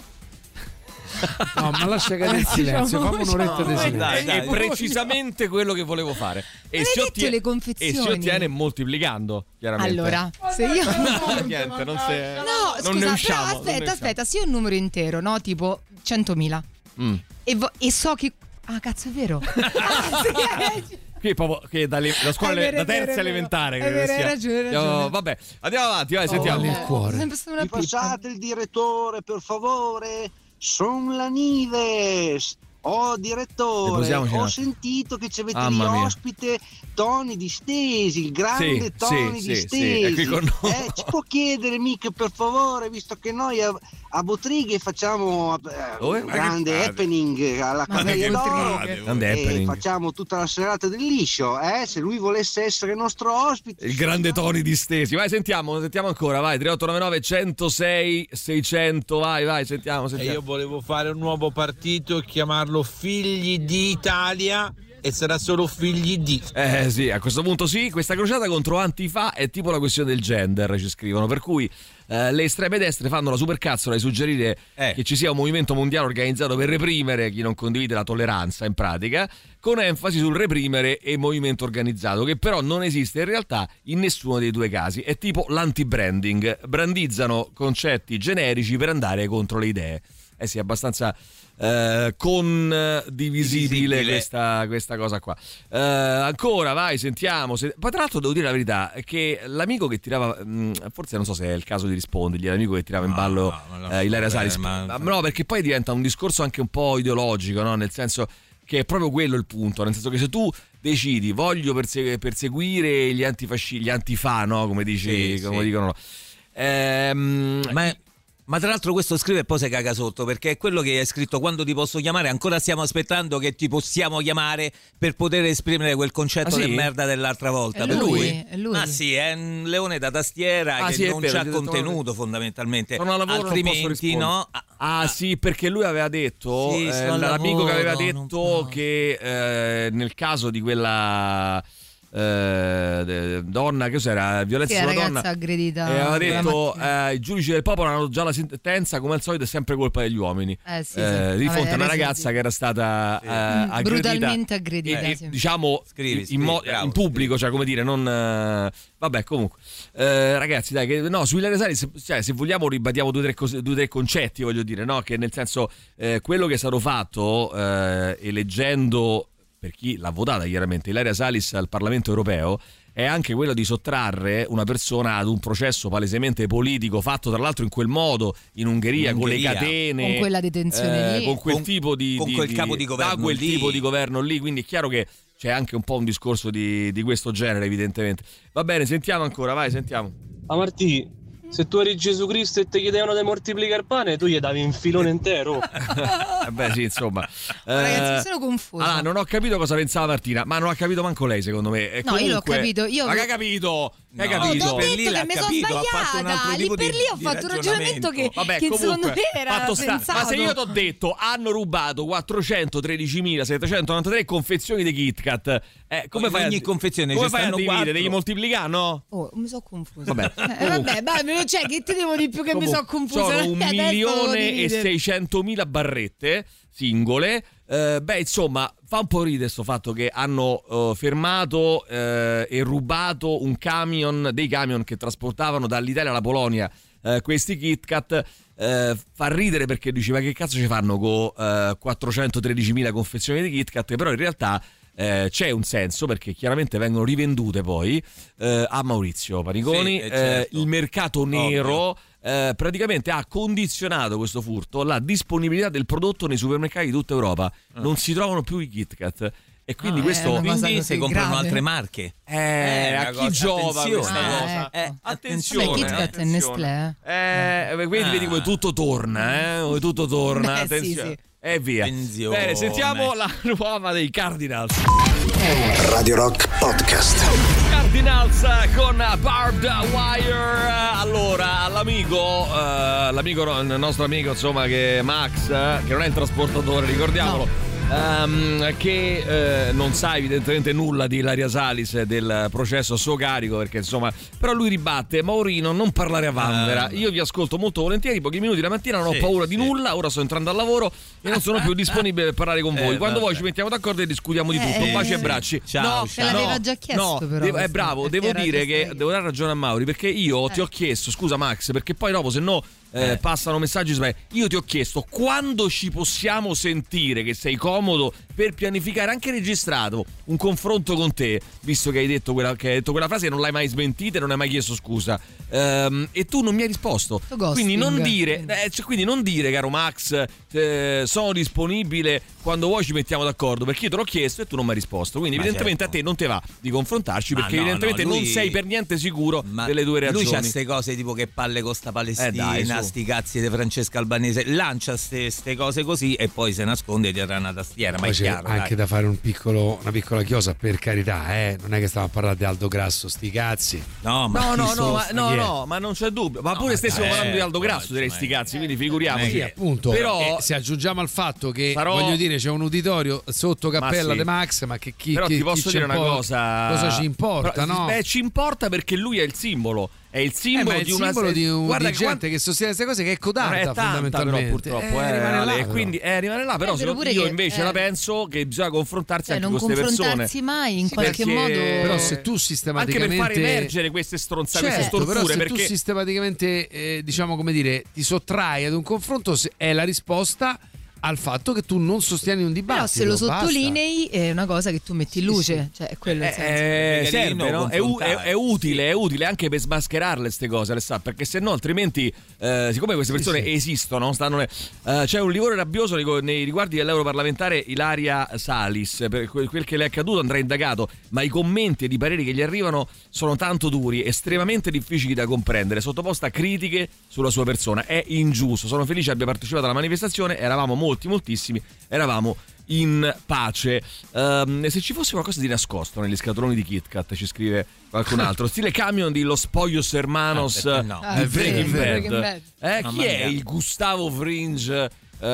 No, ma lascia cadere il silenzio, fammi un'oretta di silenzio. Dai, dai, è precisamente quello che volevo fare. E Non si, hai detto ottiene, le confezioni. e si ottiene moltiplicando, chiaramente. Allora, se io No, niente, non si No, non scusa, ne usciamo, però non ne aspetta, aspetta, se io ho un numero intero, no? Tipo centomila. Mm. E, vo- e so che ah, cazzo, è vero. Ah, sì, eh. Qui proprio che dalle, la scuola È vero, da è vero, terza è vero. elementare È credo vero, che hai sia. ragione, hai Andiamo- ragione. vabbè, andiamo avanti, vai, sentiamo. il cuore. Sempre stata una Mi pippa. passate il direttore, per favore? Son la Nives. Oh direttore, Deposiamoci un ho attimo. sentito che ci avete Mamma lì mia. ospite Tony Distesi, il grande Sì, Tony sì, sì, Distesi. sì, è qui con noi. Eh, ci può chiedere mica per favore, visto che noi a, a Bottrighe facciamo eh, Dove? un Ma che grande fate? happening alla Ma Caveria che d'Oro fate? Grande e happening. facciamo tutta la serata del liscio. Eh, se lui volesse essere nostro ospite, Il grande Tony Distesi. Vai, sentiamo, sentiamo ancora, vai. tre otto nove nove uno zero sei seicento, vai, vai, sentiamo, E sentiamo. io volevo fare un nuovo partito e chiamarlo Figli di Italia e sarà solo Figli di. Eh sì, a questo punto sì, questa crociata contro Antifa è tipo la questione del gender, ci scrivono, per cui eh, le estreme destre fanno la supercazzola di suggerire Eh. che ci sia un movimento mondiale organizzato per reprimere chi non condivide la tolleranza in pratica, con enfasi sul reprimere e movimento organizzato, che però non esiste in realtà in nessuno dei due casi. È tipo l'anti-branding, brandizzano concetti generici per andare contro le idee. Eh sì, abbastanza eh, condivisibile questa, questa cosa qua. Eh, ancora, vai, sentiamo. Se... Poi tra l'altro devo dire la verità, che l'amico che tirava, mh, forse non so se è il caso di rispondergli, l'amico che tirava in ballo no, eh, Ilaria Salis, ma- ma... no, perché poi diventa un discorso anche un po' ideologico, no? Nel senso che è proprio quello il punto, nel senso che se tu decidi voglio perse- perseguire gli antifascisti, gli antifa, no? Come dici, Sì, come sì. dicono. Ehm, Ma, ma tra l'altro questo scrive e poi si caga sotto, perché è quello che hai scritto: quando ti posso chiamare. Ancora stiamo aspettando che ti possiamo chiamare per poter esprimere quel concetto Ah, sì? di merda dell'altra volta. È Per lui, cui- è lui. Ma sì, è un leone da tastiera Ah, che sì, è non vero, c'ha ti ho detto, contenuto fondamentalmente. sono a lavoro, non posso altrimenti rispondere. no. Ah sì, perché lui aveva detto, Sì, eh, sto al l'amico che aveva lavoro, non detto che eh, nel caso di quella eh, de- donna, che cos'era, violenza Sì, la sulla ragazza donna, aggredita e aveva quella detto mattina. eh, i giudici del popolo hanno già la sentenza, come al solito è sempre colpa degli uomini. Eh, sì, sì. Eh, di fronte a una Aveva ragazza reso- che era stata eh, Mm, aggredita, brutalmente aggredita, e- e, sì. diciamo Scrivi, in, scrivi, mo- bravo, in pubblico, cioè come dire, non eh, vabbè, comunque eh, ragazzi, dai, che, no, su Ilaria Salis, se, cioè, se vogliamo ribadiamo due o tre, cose- due o tre concetti, voglio dire, no, che nel senso eh, quello che è stato fatto eh, eleggendo, per chi l'ha votata chiaramente, Ilaria Salis al Parlamento europeo, è anche quello di sottrarre una persona ad un processo palesemente politico fatto tra l'altro in quel modo in Ungheria, In con le Ungheria. catene, Con quella detenzione lì. con quel Con- tipo di, con di- quel di- capo di governo da quel lì. tipo di governo lì, quindi è chiaro che c'è anche un po' un discorso di, di questo genere, evidentemente. Va bene, sentiamo ancora, vai, sentiamo. Ma Martì, se tu eri Gesù Cristo e ti chiedevano di moltiplicare il pane, tu gli davi un filone intero. Eh beh, sì, insomma. Ragazzi, mi Eh, sono confusa. allora, non ho capito cosa pensava Martina, ma non ha capito manco lei, secondo me. E No, io l'ho comunque- capito, io- Ma che hai capito? Che hai No, capito? Ho per detto lì che l'ha mi sono capito, ha fatto un altro sbagliata. Lì tipo per di- lì ho di fatto un ragionamento che, Vabbè, che secondo comunque, me era fatto sta- sensato. ma se io ti ho detto hanno rubato quattrocentotredicimilasettecentonovantatré confezioni di Kit Kat, eh, come In fai ogni a, confezione come ci fai a stanno dividere? quattro. Devi moltiplicare, no? Oh, mi sono confusa. Vabbè, Eh, vabbè, vabbè, cioè, che ti devo di più che mi sono confusa? Sono un Adesso devo milione e dividere. seicentomila barrette singole. Eh, beh, insomma, fa un po' ridere sto fatto che hanno eh, fermato eh, e rubato un camion, dei camion che trasportavano dall'Italia alla Polonia eh, questi Kit Kat. Eh, fa ridere perché dici, ma che cazzo ci fanno con eh, quattrocentotredicimila confezioni di Kit Kat? Però in realtà eh, c'è un senso, perché chiaramente vengono rivendute poi eh, a Maurizio Paniconi. Sì, eh, eh, certo. il mercato nero eh, praticamente ha condizionato questo furto la disponibilità del prodotto nei supermercati di tutta Europa. Non si trovano più i Kit Kat. E quindi Ah, questo è una cosa Quindi così si comprano grave. altre marche. eh, una a chi cosa- giova attenzione, questa eh. cosa? Ah, ecco. Attenzione, Vabbè, Kit Kat e attenzione. Nestlé, Eh, quindi Ah. vedi come tutto torna, eh? Come tutto torna. Beh, sì, attenzione. sì. e via. Benzione. Bene, sentiamo la nuova dei Cardinals. Radio Rock Podcast. Cardinals con Barbed Wire. Allora, l'amico, eh, l'amico, il nostro amico, insomma, che è Max, eh, che non è il trasportatore, ricordiamolo. No. Um, che eh, non sa evidentemente nulla di Ilaria Salis e del processo a suo carico, perché insomma, però lui ribatte: Maurino, non parlare a vanvera, uh, io vi ascolto molto volentieri, pochi minuti la mattina, non ho sì, paura sì. di nulla, ora sto entrando al lavoro e non sono più disponibile per parlare con voi, eh, quando vabbè. voi ci mettiamo d'accordo e discutiamo di eh, tutto, baci eh, e bracci. Ciao, no, ciao. te l'aveva già chiesto, no, però devo, è bravo, devo dire che stai. devo dare ragione a Mauri, perché io eh. ti ho chiesto, scusa Max, perché poi dopo se no Eh, eh. passano messaggi, io ti ho chiesto quando ci possiamo sentire, che sei comodo per pianificare, anche registrato, un confronto con te, visto che hai detto quella, che hai detto quella frase e non l'hai mai smentita e non hai mai chiesto scusa, ehm, e tu non mi hai risposto, quindi non dire eh, cioè, quindi non dire caro Max, eh, sono disponibile quando vuoi, ci mettiamo d'accordo, perché io te l'ho chiesto e tu non mi hai risposto, quindi ma evidentemente certo. a te non te va di confrontarci, perché no, evidentemente no, lui... non sei per niente sicuro ma delle tue reazioni. Lui c'ha queste cose tipo che palle con sta Palestina, eh dai, sti cazzi di Francesca Albanese, lancia queste cose così e poi si nasconde dietro una tastiera. Ma poi è c'è chiaro, anche dai. da fare un piccolo, una piccola chiosa, per carità, eh? Non è che stiamo a parlare di Aldo Grasso, sti cazzi. No, ma no, no, no, ma, no, no, ma non c'è dubbio. Ma no, pure stessimo eh, parlando di Aldo eh, Grasso, direi sti cazzi, quindi figuriamoci. Sì, appunto. Però eh, se aggiungiamo al fatto che sarò... voglio dire, c'è un uditorio sotto cappella ma sì. De Max, ma che chi però chi, ti posso chi dire una importa? cosa. Cosa ci importa, però, no? Beh, ci importa perché lui è il simbolo. È il simbolo, eh, è il di, una simbolo di, un, guarda di che gente quando... che sostiene queste cose, che è codarda, è tanta, fondamentalmente. Però, purtroppo, eh, eh, rimane là, e quindi eh, rimane là. Però, eh, però io che, invece eh, la penso che bisogna confrontarsi cioè, anche con non queste persone. Non confrontarsi mai in sì, qualche perché... modo. Però se tu sistematicamente anche per fare emergere queste stronzate, certo, queste storture, però se perché tu sistematicamente eh, diciamo come dire ti sottrai ad un confronto, è la risposta al fatto che tu non sostieni un dibattito. Però se lo sottolinei basta. È una cosa che tu metti in luce, sì, sì. Cioè è quello il senso. Eh, serve, no? è, u- è, è utile, è utile anche per smascherarle queste cose, Alessandro, perché se no altrimenti eh, siccome queste persone sì, sì. esistono, stanno le, uh, c'è un livore rabbioso nei, nei riguardi dell'europarlamentare Ilaria Salis, per quel che le è accaduto andrà indagato, ma i commenti ed i pareri che gli arrivano sono tanto duri, estremamente difficili da comprendere, sottoposta a critiche sulla sua persona, è ingiusto. Sono felice abbia partecipato alla manifestazione, eravamo molti molti moltissimi, eravamo in pace. Um, se ci fosse qualcosa di nascosto negli scatoloni di Kit Kat, ci scrive qualcun altro, stile camion di Los Pollos Hermanos ah, no. ah, di Breaking Bad, Bad. Eh, chi è il Gustavo Fringe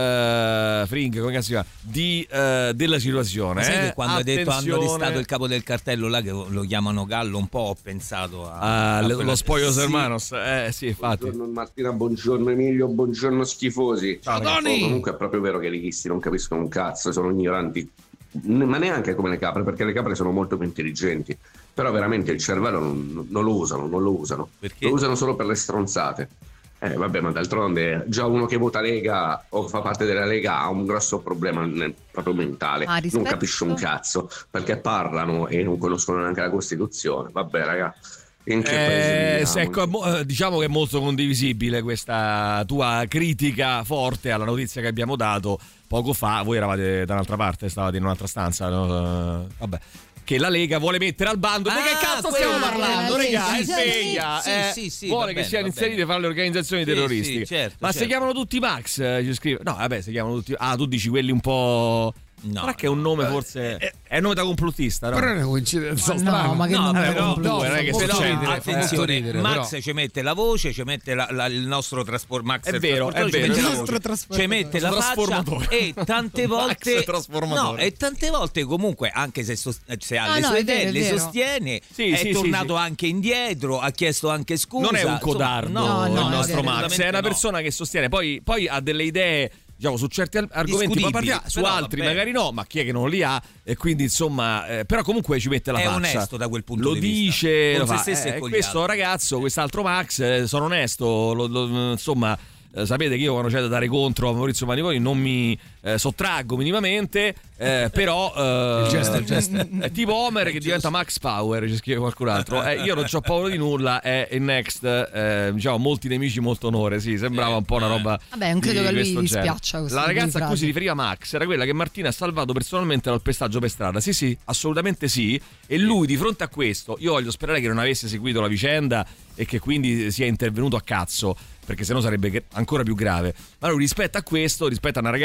Uh, Fring, come si chiama? Di, uh, della situazione. Sai eh? che quando Attenzione. hai detto hanno arrestato il capo del cartello là che lo chiamano Gallo, un po' ho pensato a, ah, a lo, quella... lo Spoglios sì. Hermanos. Eh sì, infatti. Buongiorno Martina, buongiorno Emilio, buongiorno schifosi. Ciao Tony. Comunque è proprio vero che i leghisti non capiscono un cazzo, sono ignoranti, ma neanche come le capre, perché le capre sono molto più intelligenti. Però veramente il cervello non, non lo usano, non lo usano. Perché? Lo usano solo per le stronzate. Eh vabbè, ma d'altronde già uno che vota Lega o fa parte della Lega ha un grosso problema nel, proprio mentale, ah, non capisce un cazzo perché parlano e non conoscono neanche la Costituzione. Vabbè raga, in che eh, ecco, diciamo che è molto condivisibile questa tua critica forte alla notizia che abbiamo dato poco fa. Voi eravate da un'altra parte, stavate in un'altra stanza, no? Vabbè, che la Lega vuole mettere al bando. Ah, di che cazzo stiamo parlando, regà? È sveglia, sì, eh, sì, sì, vuole bene, che siano inserite fra le organizzazioni sì, terroristiche. sì, certo, ma certo. si chiamano tutti Max? Eh, ci scrive. No, vabbè, si chiamano tutti. Ah, tu dici quelli un po'. No, non è che è un nome no, forse è, è un nome da complottista, no? Però è una coincidenza no, strana. no, ma che no, nome però, complottista? non è che però, succede. attenzione, ridere, Max però. ci mette la voce, ci mette la, la, il nostro trasportatore. Max è vero, è vero, ci il mette, la, ci mette la faccia e tante volte no, e tante volte comunque anche se, sost- se ha ah, le no, sue vero, idee, le vero. sostiene, sì, è sì, tornato sì, anche indietro, ha chiesto anche scusa. Non è un codardo, no, no, il nostro no, Max, è una persona no. che sostiene, poi, poi ha delle idee, diciamo, su certi argomenti, ma parliamo, su altri vabbè. magari no, ma chi è che non li ha? E quindi insomma, eh, però comunque ci mette la è faccia. È onesto da quel punto lo di dice, vista. lo Con fa. se stesso Eh, e con gli questo altri. ragazzo, quest'altro Max, eh, sono onesto, lo, lo, insomma. Eh, sapete che io quando c'è da dare contro a Maurizio Maniconi non mi eh, sottraggo minimamente, eh, però eh, il gesto, il gesto. è tipo Homer che diventa Max Power, ci scrive qualcun altro. Eh, io non c'ho paura di nulla, è il next, eh, diciamo, molti nemici, molto onore. Sì, sembrava un po' una roba. Vabbè, non credo di che a lui questo dispiaccia genere. La ragazza a cui si riferiva Max era quella che Martina ha salvato personalmente dal pestaggio per strada. Sì, sì, assolutamente sì. E lui di fronte a questo, io voglio sperare che non avesse seguito la vicenda e che quindi sia intervenuto a cazzo, perché sennò sarebbe ancora più grave. Ma lui rispetto a questo, rispetto a una ragazza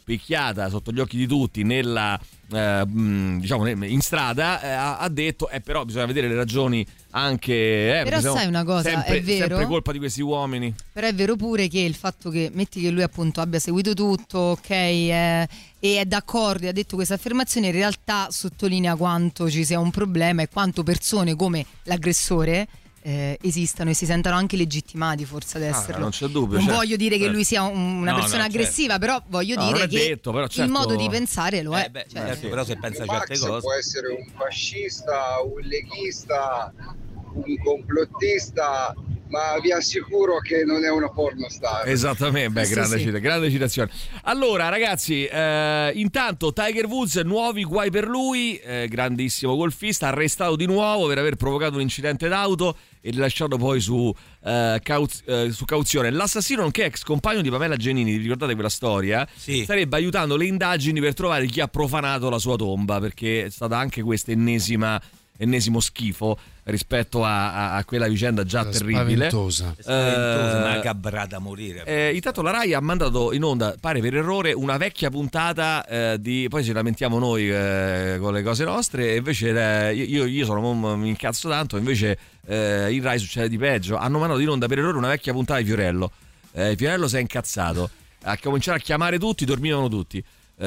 picchiata sotto gli occhi di tutti nella eh, diciamo in strada, eh, ha, ha detto eh però bisogna vedere le ragioni anche eh, però sai una cosa, sempre, è vero, sempre colpa di questi uomini. Però è vero pure che il fatto che metti che lui appunto abbia seguito tutto, ok, eh, e è d'accordo e ha detto questa affermazione, in realtà sottolinea quanto ci sia un problema e quanto persone come l'aggressore Eh, esistano e si sentano anche legittimati forse ad esserlo. Ah, non c'è dubbio. Non certo, voglio dire certo. che lui sia un, una no, persona no, aggressiva, certo. però voglio no, dire che detto, però certo... il modo di pensare lo è. Eh beh, cioè, certo, però se pensa a certe Max cose può essere un fascista, un leghista, un complottista, ma vi assicuro che non è una pornostar. Esattamente, beh, Sì, grande, sì. cita- grande citazione. Allora ragazzi, eh, intanto Tiger Woods, nuovi guai per lui, eh, grandissimo golfista, arrestato di nuovo per aver provocato un incidente d'auto e rilasciato poi su, eh, cauz- eh, su cauzione. L'assassino, nonché ex compagno di Pamela Genini, vi ricordate quella storia? Sì. Starebbe aiutando le indagini per trovare chi ha profanato la sua tomba, perché è stata anche questa ennesima ennesimo schifo rispetto a, a, a quella vicenda già terribile, spaventosa, spaventosa, Eh, macabra da morire. eh, intanto la Rai ha mandato in onda, pare per errore, una vecchia puntata eh, di, poi ci lamentiamo noi eh, con le cose nostre, e invece eh, io, io sono mi incazzo tanto, invece eh, in Rai succede di peggio. Hanno mandato in onda per errore una vecchia puntata di Fiorello. eh, Fiorello si è incazzato, ha cominciato a chiamare tutti, dormivano tutti,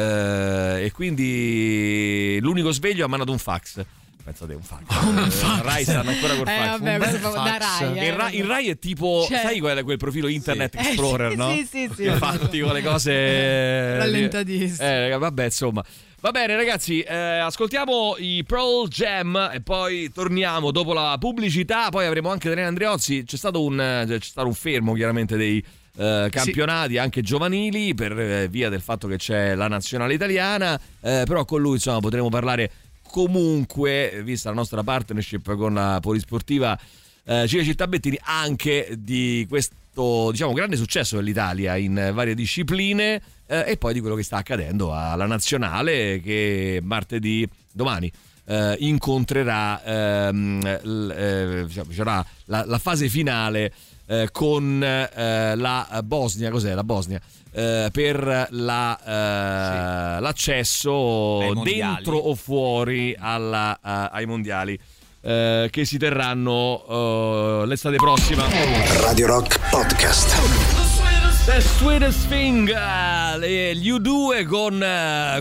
eh, e quindi l'unico sveglio ha mandato un fax. Pensate, un fax. Un fax. Rai stanno ancora col Eh, fax. vabbè, Un questo bel fa- da fax. Rai, eh, il, Rai, il Rai è tipo, Cioè- sai quel, quel profilo Internet Sì. Explorer, Eh, sì, no? sì, sì, sì. Infatti con le cose Rallentatissime. Eh, vabbè, insomma. Va bene ragazzi, eh, ascoltiamo i Pearl Jam e poi torniamo dopo la pubblicità. Poi avremo anche Daniele Andreozzi. C'è stato un, c'è stato un fermo chiaramente dei eh, campionati sì. anche giovanili per eh, via del fatto che c'è la nazionale italiana, eh, però con lui insomma potremo parlare comunque, vista la nostra partnership con la Polisportiva eh, Cinecittà Bettini, anche di questo diciamo grande successo dell'Italia in varie discipline, eh, e poi di quello che sta accadendo alla nazionale che martedì, domani, eh, incontrerà ehm, l, eh, diciamo, sarà la, la fase finale eh, con eh, la Bosnia, cos'è la Bosnia? Eh, per la, eh, sì. l'accesso dentro o fuori alla, uh, ai mondiali uh, che si terranno uh, l'estate prossima. Radio Rock Podcast. The Sweetest Thing, uh, gli U due con uh,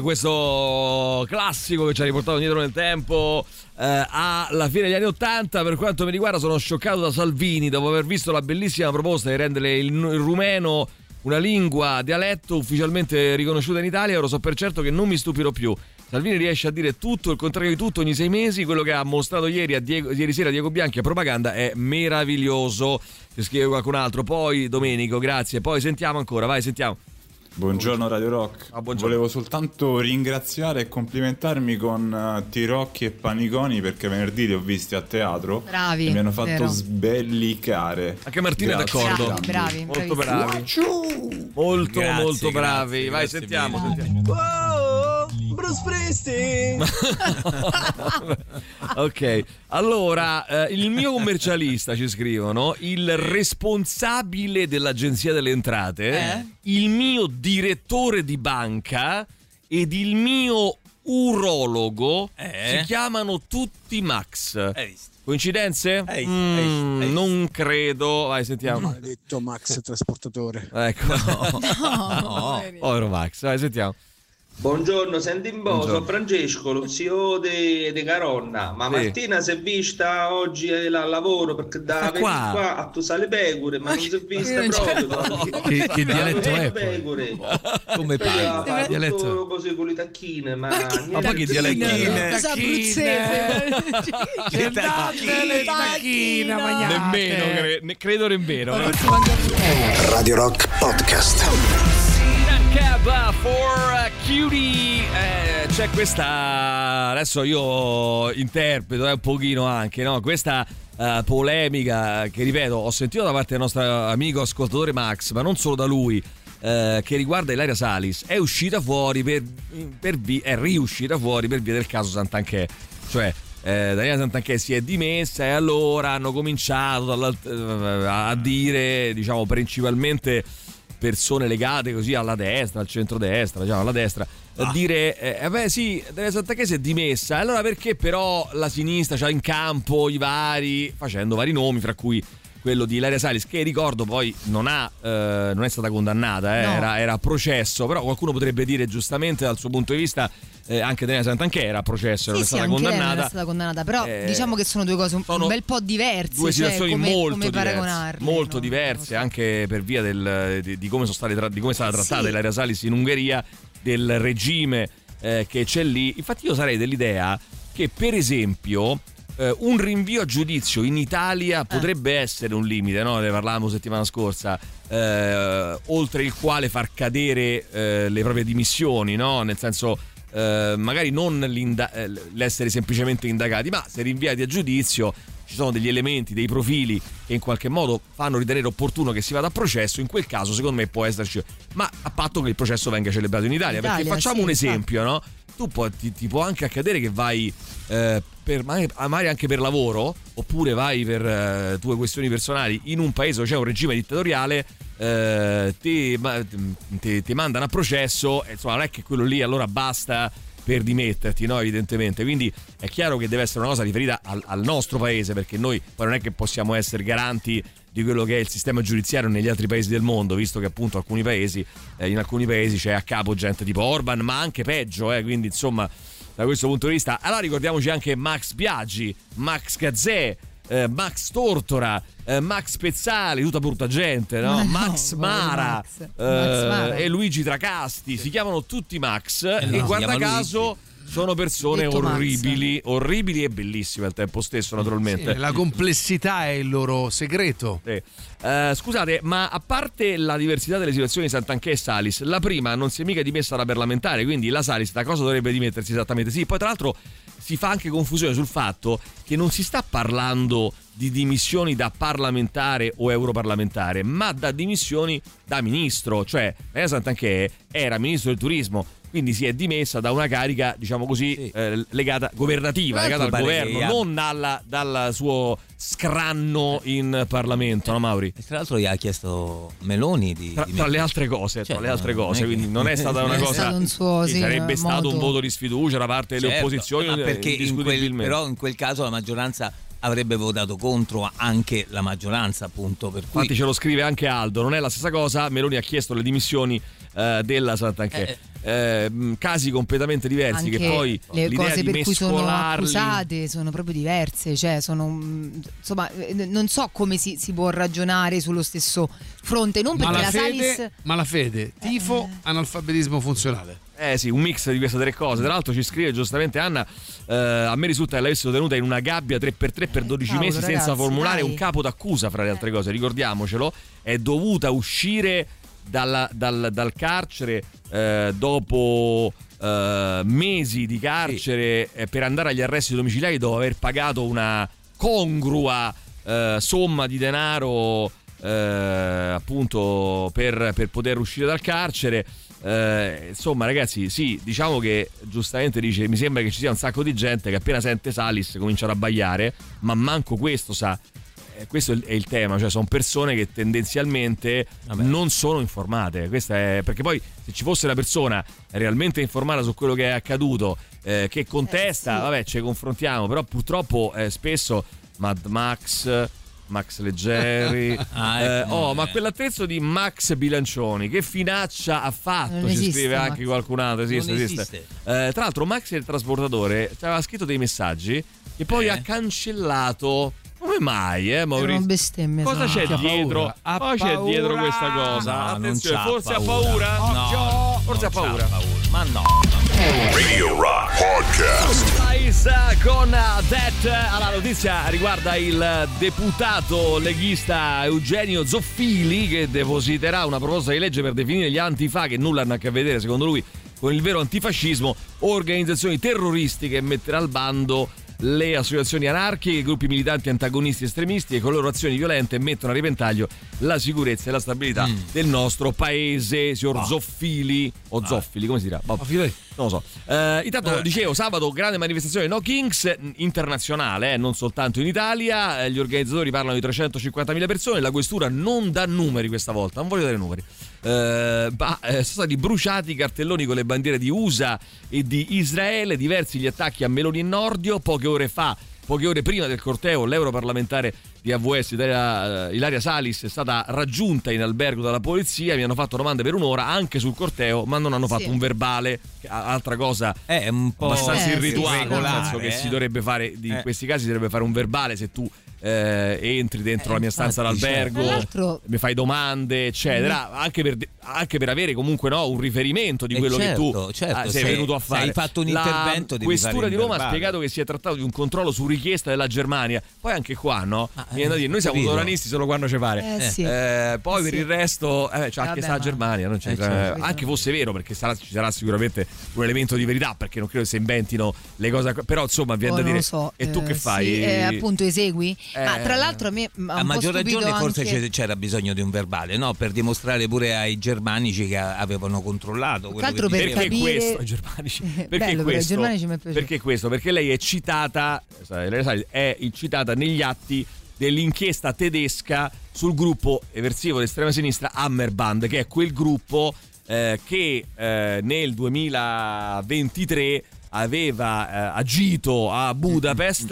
questo classico che ci ha riportato indietro nel tempo uh, alla fine degli anni ottanta. Per quanto mi riguarda sono scioccato da Salvini dopo aver visto la bellissima proposta di rendere il, il rumeno una lingua, dialetto ufficialmente riconosciuta in Italia. Ora so per certo che non mi stupirò più. Salvini riesce a dire tutto, il contrario di tutto ogni sei mesi. Quello che ha mostrato ieri, a Diego, ieri sera a Diego Bianchi a Propaganda è meraviglioso. Ci scrive qualcun altro. Poi Domenico, grazie. Poi sentiamo ancora, vai, sentiamo. Buongiorno Radio Rock. Ah, buongiorno. Volevo soltanto ringraziare e complimentarmi con uh, Tirocchi e Paniconi, perché venerdì li ho visti a teatro. Bravi, e mi hanno fatto vero. sbellicare. Anche Martina è d'accordo. Bravi, bravi, molto bravissimi. bravi. Molto Grazie, molto grazie, bravi. Vai, grazie sentiamo, mille. sentiamo. Oh, Bruce Springsteen. Ok, allora eh, il mio commercialista, ci scrivono, il responsabile dell'Agenzia delle Entrate, Eh? il mio direttore di banca ed il mio urologo Eh? si chiamano tutti Max. Hai visto? Coincidenze? Hai- Mm, hai- hai visto? non credo. Vai, sentiamo. Maledetto Max trasportatore. Ecco. No. Povero Max, vai, sentiamo. Buongiorno, senti un po', Buongiorno. sono Francesco, lo zio di Caronna, ma Sì. Martina si è vista oggi al lavoro perché da Sta vedi qua. qua a tu sale pecore, ma non si è vista non c'è- proprio. Che- che dialetto è, poi? Pecore. Come Poi parli? ha fatto Dialetto. cose con le tacchine, ma, Ma poi che dialetto è? Cosa abruzzese? Che date le tacchine, magnate. Nemmeno, cre- ne- credo nemmeno. Radio Rock Podcast. Cab for Cutie. Eh, c'è questa, adesso io interpreto eh, un pochino anche, no? Questa eh, polemica che, ripeto, ho sentito da parte del nostro amico ascoltatore Max, ma non solo da lui, eh, che riguarda Ilaria Salis. È uscita fuori per, per vi- è riuscita fuori per via del caso Santanchè. Cioè eh, Daniela Santanchè si è dimessa e allora hanno cominciato dall'alt- eh, a dire, diciamo, principalmente persone legate così alla destra, al centrodestra, diciamo alla destra, ah. dire eh beh sì, Daria Santanchè si è dimessa, allora perché però la sinistra c'ha in campo i vari, facendo vari nomi, fra cui quello di Ilaria Salis, che ricordo poi non ha eh, non è stata condannata, eh, no. era, era a processo, però qualcuno potrebbe dire giustamente dal suo punto di vista eh, anche Daria Santanchè era a processo, sì, non, è sì, stata condannata. non è stata condannata, però eh, diciamo che sono due cose un, un bel po' diverse, due situazioni cioè, come, molto come diverse, molto no? diverse, so. Anche per via del, di, di come sono state tra, di come è stata trattata sì. Ilaria Salis in Ungheria, del regime eh, che c'è lì. Infatti io sarei dell'idea che per esempio Uh, un rinvio a giudizio in Italia potrebbe eh. essere un limite, no? Ne parlavamo settimana scorsa, uh, oltre il quale far cadere uh, le proprie dimissioni, no? Nel senso uh, magari non l'essere semplicemente indagati, ma se rinviati a giudizio ci sono degli elementi, dei profili che in qualche modo fanno ritenere opportuno che si vada a processo. In quel caso secondo me può esserci, ma a patto che il processo venga celebrato in Italia, Italia perché facciamo sì, un esempio, no? Tu può, ti, ti può anche accadere che vai eh, per, magari anche per lavoro, oppure vai per eh, tue questioni personali in un paese dove c'è un regime dittatoriale, eh, ti, ti, ti mandano a processo, e, insomma non è che quello lì allora basta per dimetterti, no? Evidentemente. Quindi è chiaro che deve essere una cosa riferita al, al nostro paese, perché noi poi non è che possiamo essere garanti di quello che è il sistema giudiziario negli altri paesi del mondo, visto che appunto alcuni paesi eh, in alcuni paesi c'è a capo gente tipo Orban, ma anche peggio, eh, quindi insomma da questo punto di vista. Allora ricordiamoci anche Max Biaggi, Max Gazzè, eh, Max Tortora, eh, Max Pezzali, tutta brutta gente, no? no Max Mara, Max. Eh, Max Mara e Luigi Tracasti, si chiamano tutti Max eh no, e guarda caso Luigi. Sono persone Detto orribili, Max. orribili e bellissime al tempo stesso, naturalmente. Sì, la complessità è il loro segreto. Sì. Uh, scusate, ma a parte la diversità delle situazioni di Santanchè e Salis, la prima non si è mica dimessa da parlamentare, quindi la Salis da cosa dovrebbe dimettersi esattamente? Sì, poi tra l'altro si fa anche confusione sul fatto che non si sta parlando di dimissioni da parlamentare o europarlamentare, ma da dimissioni da ministro, cioè Daria Santanchè era ministro del turismo, quindi si è dimessa da una carica, diciamo così, sì. eh, legata governativa, legata al governo, ha... non dalla, dal suo scranno in Parlamento, no Mauri? E tra l'altro gli ha chiesto Meloni di... Tra, tra le altre cose, cioè, tra le altre cose, non quindi che... non è stata una cosa... Stato un suo, sì, sarebbe modo. stato un voto di sfiducia da parte delle certo, opposizioni, ma perché in quel, però in quel caso la maggioranza avrebbe votato contro anche la maggioranza, appunto, per cui... Infatti ce lo scrive anche Aldo, non è la stessa cosa. Meloni ha chiesto le dimissioni uh, della Santanchè. Eh, Eh, casi completamente diversi, anche che poi le cose per cui sono mescolarli... accusate sono proprio diverse, cioè sono, insomma, non so come si, si può ragionare sullo stesso fronte, non perché la Salis... Malafede, tifo, eh. analfabetismo funzionale. Eh sì, un mix di queste tre cose. Tra l'altro ci scrive giustamente Anna, eh, a me risulta che l'avessero tenuta in una gabbia tre per tre per dodici Cavolo, mesi ragazzi, senza formulare dai. un capo d'accusa, fra le altre cose, ricordiamocelo. È dovuta uscire dalla, dal, dal carcere eh, dopo eh, mesi di carcere sì. eh, per andare agli arresti domiciliari dopo aver pagato una congrua eh, somma di denaro eh, appunto per, per poter uscire dal carcere. Eh, insomma ragazzi, sì, diciamo che giustamente dice, mi sembra che ci sia un sacco di gente che appena sente Salis comincia ad abbaiare, ma manco questo sa. Eh, questo è il, è il tema, cioè sono persone che tendenzialmente Vabbè. non sono informate. Questa è, perché poi se ci fosse una persona realmente informata su quello che è accaduto, eh, che contesta, eh, sì. vabbè, ci confrontiamo, però purtroppo eh, spesso Mad Max, Max Leggeri, ah, ecco, eh, no, oh, ma quell'attrezzo di Max Bilancioni, che finaccia ha fatto? Non ci esiste, scrive Max. Anche qualcun altro. Esiste, non esiste. esiste. Eh, tra l'altro, Max il trasportatore ci aveva scritto dei messaggi che poi eh. ha cancellato. Come mai, eh, Maurizio? Bestemmie, cosa c'è no. dietro? Cosa c'è dietro questa cosa? No, attenzione, forse ha paura? No, no, forse ha paura. paura. Ma no. Radio Rock Podcast. Ice con That. Alla notizia riguarda il deputato leghista Eugenio Zoffili, che depositerà una proposta di legge per definire gli antifa, che nulla hanno a che vedere secondo lui con il vero antifascismo, organizzazioni terroristiche, e metterà al bando le associazioni anarchiche, i gruppi militanti antagonisti estremisti, e con le loro azioni violente mettono a repentaglio la sicurezza e la stabilità mm. del nostro paese. Signor ah. Zoffili o ah. Zoffili, come si dirà? Boh, non lo so. Uh, intanto eh. dicevo, sabato grande manifestazione No Kings internazionale, eh, non soltanto in Italia. Eh, gli organizzatori parlano di trecentocinquantamila persone. La questura non dà numeri questa volta, non voglio dare numeri. eh, bah, eh, sono stati bruciati i cartelloni con le bandiere di U S A e di Israele, diversi gli attacchi a Meloni e Nordio. Poche ore fa, poche ore prima del corteo, l'europarlamentare di A V S Ilaria, Ilaria Salis è stata raggiunta in albergo dalla polizia. Mi hanno fatto domande per un'ora anche sul corteo, ma non hanno fatto sì. un verbale. Altra cosa è un po' abbastanza eh, irrituale, nel senso che eh. si dovrebbe fare in eh. questi casi si dovrebbe fare un verbale se tu eh, entri dentro eh, la mia stanza d'albergo, certo. mi fai domande eccetera, mm. anche, per, anche per avere comunque no, un riferimento di quello certo, che tu certo, sei se, venuto a fare. Se hai fatto un la intervento devi questura fare di Roma verbale. Ha spiegato che si è trattato di un controllo su richiesta della Germania. Poi anche qua no ah, viene da dire noi siamo sovranisti solo quando ci pare eh, sì. eh, poi eh, per sì. il resto eh, c'è anche sta Germania non c'è, eh, certo. anche fosse vero, perché sarà, ci sarà sicuramente un elemento di verità, perché non credo si inventino le cose, però insomma viene oh, da dire so. e tu eh, che fai? Sì, eh, appunto esegui eh, ma tra l'altro a me a maggior ragione anche... forse c'era bisogno di un verbale, no? Per dimostrare pure ai germanici che avevano controllato quello altro che per perché capire... questo ai germanici perché Bello, questo germanici mi è perché questo perché lei è citata è citata negli atti dell'inchiesta tedesca sul gruppo eversivo d'estrema sinistra Hammerband, che è quel gruppo eh, che eh, nel duemilaventitré aveva eh, agito a Budapest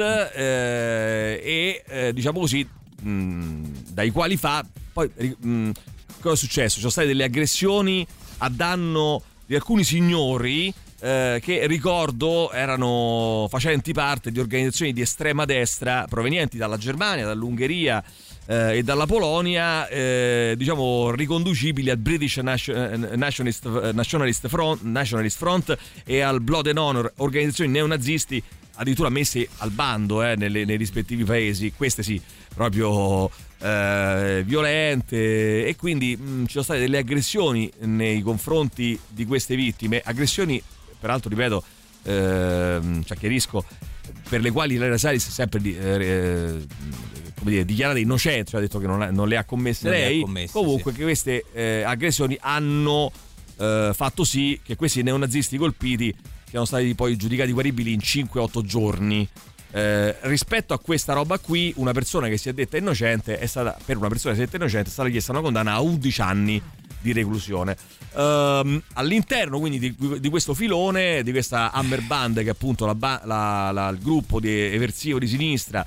eh, e eh, diciamo così mh, dai quali fa poi mh, cosa è successo? Ci sono state delle aggressioni a danno di alcuni signori eh, che ricordo erano facenti parte di organizzazioni di estrema destra provenienti dalla Germania, dall'Ungheria eh, e dalla Polonia, eh, diciamo riconducibili al British Nationalist, Nationalist, Front, Nationalist Front e al Blood and Honor, organizzazioni neonazisti addirittura messe al bando eh, nelle, nei rispettivi paesi, queste sì, proprio eh, violente, e quindi mh, ci sono state delle aggressioni nei confronti di queste vittime, aggressioni peraltro ripeto, eh, cioè chiarisco, per le quali Ilaria Salis è sempre di, eh, come dire, dichiarata innocente, cioè ha detto che non, ha, non le ha commesse non lei, ha commesse, comunque sì. Che queste eh, aggressioni hanno eh, fatto sì che questi neonazisti colpiti siano stati poi giudicati guaribili in cinque otto giorni. Eh, rispetto a questa roba qui, una persona che si è detta innocente è stata, per una persona che si è detta innocente è stata chiesta una condanna a undici anni di reclusione. Um, all'interno quindi di, di questo filone, di questa Hammerband, che è appunto la, la, la, il gruppo di eversivo di sinistra,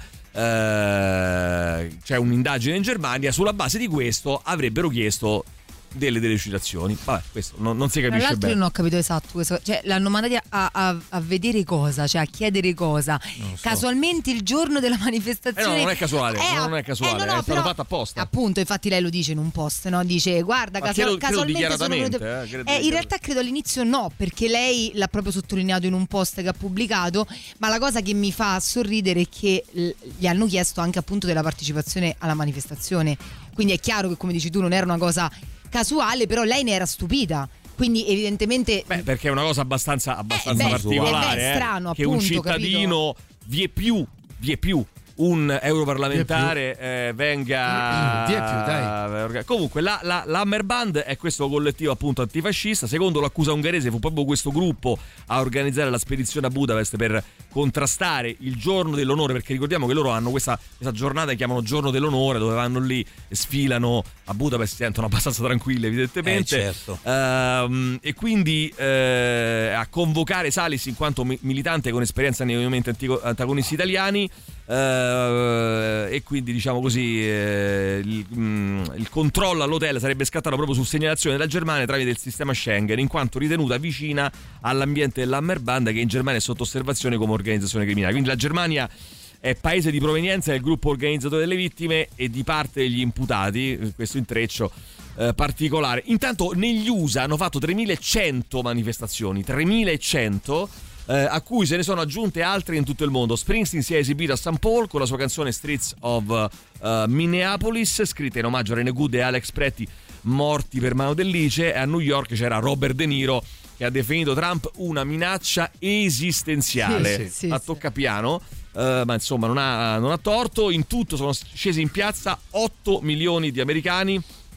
eh, c'è un'indagine in Germania, sulla base di questo avrebbero chiesto delle delle citazioni. Vabbè, questo non, non si capisce Tra l'altro bene. Io non ho capito esatto questo. Cioè l'hanno mandati a, a, a vedere cosa, cioè a chiedere cosa. So. Casualmente il giorno della manifestazione. Eh no, non è casuale, eh, non è casuale, eh, no, no, è stato però, fatto apposta. Appunto, infatti lei lo dice in un post, no? Dice guarda, Ma casu- credo, casualmente credo sono dichiaratamente, venuto... eh, credo eh, in realtà credo all'inizio no, perché lei l'ha proprio sottolineato in un post che ha pubblicato, ma la cosa che mi fa sorridere è che l- gli hanno chiesto anche appunto della partecipazione alla manifestazione. Quindi è chiaro che, come dici tu, non era una cosa casuale, però lei ne era stupita, quindi evidentemente beh, perché è una cosa abbastanza abbastanza eh, beh, particolare è, beh, strano, eh, che appunto, un cittadino vie più vie più un europarlamentare eh, venga Via più, dai. Comunque la, la, l'Hammerband è questo collettivo appunto antifascista. Secondo l'accusa ungherese fu proprio questo gruppo a organizzare la spedizione a Budapest per contrastare il giorno dell'onore, perché ricordiamo che loro hanno questa, questa giornata che chiamano giorno dell'onore, dove vanno lì e sfilano a Budapest, si sentono abbastanza tranquilli evidentemente, eh, certo. uh, e quindi uh, a convocare Salis in quanto mi- militante con esperienza nei movimenti antico- antagonisti italiani. Uh, e quindi diciamo così uh, il, um, il controllo all'hotel sarebbe scattato proprio su segnalazione della Germania tramite il sistema Schengen, in quanto ritenuta vicina all'ambiente dell'Hammerband, che in Germania è sotto osservazione come organizzazione criminale. Quindi la Germania è paese di provenienza del gruppo organizzatore delle vittime e di parte degli imputati, questo intreccio uh, particolare. Intanto negli U S A hanno fatto tremilacento manifestazioni, tremilacento, Eh, a cui se ne sono aggiunte altre in tutto il mondo. Springsteen si è esibito a Saint Paul con la sua canzone Streets of uh, Minneapolis, scritta in omaggio a Rene Good e Alex Pretti, morti per mano del Lice. E a New York c'era Robert De Niro, che ha definito Trump una minaccia esistenziale, sì, sì, a sì, toccapiano. Uh, ma insomma non ha, non ha torto. In tutto sono scesi in piazza otto milioni di americani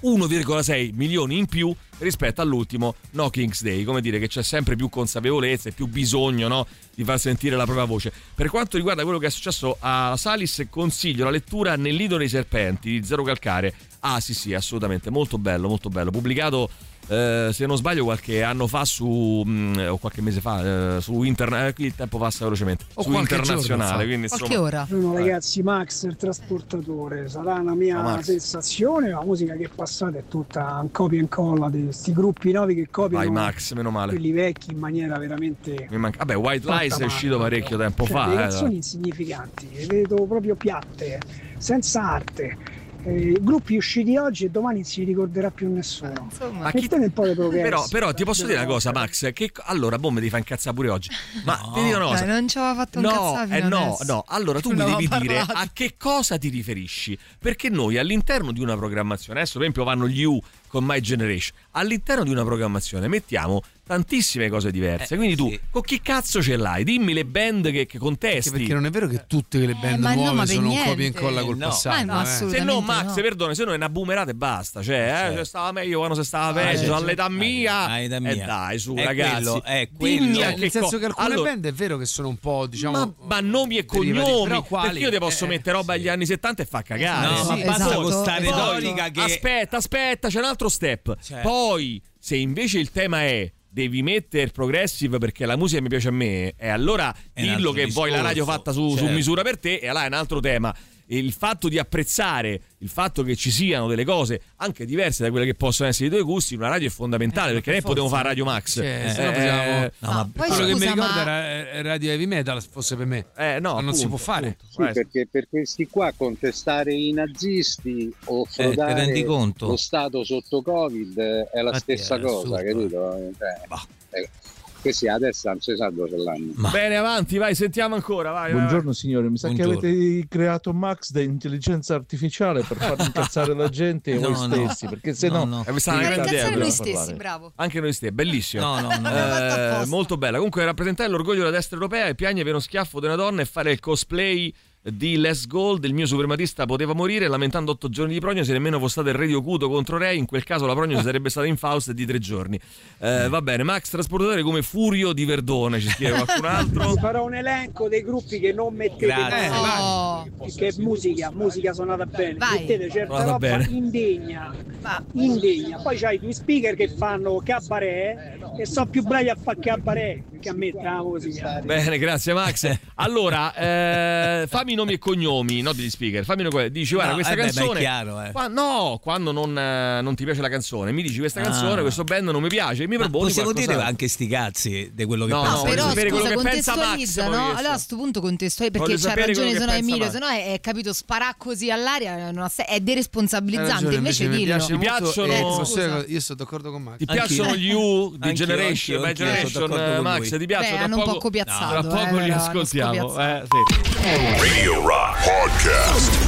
uno virgola sei milioni in più rispetto all'ultimo No King's Day, come dire che c'è sempre più consapevolezza e più bisogno, no, di far sentire la propria voce. Per quanto riguarda quello che è successo a Salis, consiglio la lettura Nel nido dei serpenti di Zero Calcare. Ah sì sì, assolutamente, molto bello, molto bello, pubblicato eh, se non sbaglio qualche anno fa su mh, o qualche mese fa eh, su internet, eh, qui il tempo passa velocemente, o su internazionale, quindi qualche insomma, ora. Sono ragazzi, Max il trasportatore sarà una mia sensazione. La musica che passate è tutta un copia e incolla di questi gruppi nuovi che copiano. Vai Max, meno male. Quelli vecchi in maniera veramente. Mi manca. Vabbè, White Lies è uscito parecchio tempo cioè, fa. Le eh, canzoni insignificanti, le vedo proprio piatte, senza arte. Eh, gruppi usciti oggi e domani non si ricorderà più nessuno. Ma chi... un po' di progresso. Però, però ti posso dire una cosa, Max, che allora boh, mi devi far incazzare pure oggi. Ma no, ti dico una cosa. Dai, non ci aveva fatto un no, cazzare eh, fino no, adesso. no, allora tu Non mi devi aveva dire parlato. a che cosa ti riferisci, perché noi all'interno di una programmazione, adesso per esempio vanno gli U con My Generation, all'interno di una programmazione mettiamo tantissime cose diverse, eh, quindi tu sì. con chi cazzo ce l'hai? Dimmi le band che, che contesti. Anche perché non è vero che tutte le band Eh, ma no, nuove ma per sono un niente. copia e incolla col No, passato. ma no, eh. Se no, Max, no. perdona, se no è una boomerata e basta. Cioè, eh, Certo. cioè, stava meglio quando si stava Ah, peggio, certo. all'età mia. all'età E mia. dai, su, È ragazzi. quello, è Dimmi quello. a Nel senso co- che alcune allora, band è vero che sono un po', diciamo, ma, ma nomi e derivativi, cognomi, però quali? perché io ti posso Eh, mettere roba agli anni settanta e fa cagare. No, Sì, ma basta esatto, con sta esatto. retorica che Aspetta, aspetta, c'è un altro step. Cioè. Poi, se invece il tema è devi mettere progressive perché la musica mi piace a me, e allora È un dillo altro che vuoi la radio discorso, fatta su, su certo. misura per te, e allora è un altro tema. Il fatto di apprezzare il fatto che ci siano delle cose anche diverse da quelle che possono essere i tuoi gusti in una radio è fondamentale, Eh, perché per noi potremmo forza. fare Radio Max. Cioè, Eh, se no eh, facevamo- No, ma poi quello che scusa, mi ricordo ma- era eh, radio heavy metal, fosse per me. eh, no, Ma non si appunto, può fare. appunto. Sì, Eh, perché per questi qua contestare i nazisti o Eh, ti frodare rendi conto? lo Stato sotto Covid è la Infatti stessa è cosa, assurdo, capito? Cioè, eh, questi adesso non si sa dove ce l'hanno. Bene, avanti, vai, sentiamo ancora. Vai, vai. Buongiorno signori, mi sa Buongiorno. che avete creato Max da intelligenza artificiale per far incazzare la gente e No, voi no. stessi, perché se no, No, no. Eh, questa è una Per grande idea, incazzare però. noi parlare. stessi, bravo. Anche noi stessi, bellissimo. No, no, no. Eh, Fatto apposta. molto bella. Comunque rappresentare l'orgoglio della destra europea e piangere per uno schiaffo di una donna e fare il cosplay di Les Gold, il mio suprematista poteva morire lamentando otto giorni di prognosi, nemmeno fosse stato il re di Okuto contro Re, in quel caso la prognosi sarebbe stata in Faust di tre giorni. Eh, va bene, Max trasportatore come Furio di Verdone, ci scrive qualcun altro. Farò un elenco dei gruppi che non mettete Grazie. mai. Oh. Che musica, musica suonata bene. Vai. Mettete certa Suonata roba bene. indegna. Ma- Indegna. Poi c'hai i due speaker che fanno cabaret e sono più bravi a fare cabaret che a mettere la musica. Bene, grazie Max. Allora, eh, fammi nomi e cognomi, no degli speaker, fammi nomi. Dici, guarda, No, questa eh beh, ma è canzone. chiaro, eh. Qua- no, quando non, eh, non ti piace la canzone, mi dici questa Ah. canzone, questo band non mi piace, mi Ma proponi possiamo qualcosa. dire anche sti cazzi di quello che No, penso. no, Però voglio sapere scusa, quello che pensa Max, contestualizza, poi no? questo. Allora a sto punto contestualizza, perché Voglio c'ha sapere ragione quello se che no pensa Emilio, Max. se no è, è capito sparà così all'aria, non ha se- è Hai deresponsabilizzante, ragione, invece mi dillo. piace Ti molto, piacciono- eh, Eh, posso scusa. dire- io sono d'accordo con Max. Ti Anch'io. piacciono gli U di Anch'io, Generation, anch'io, My anch'io, Generation, sono d'accordo eh, con Max, lui. ti piacciono? Beh, Tra hanno un poco- po' copiazzato, Tra eh, poco li però, hanno ascoltiamo. Eh, scopiazzato. sì. Radio Rock Podcast.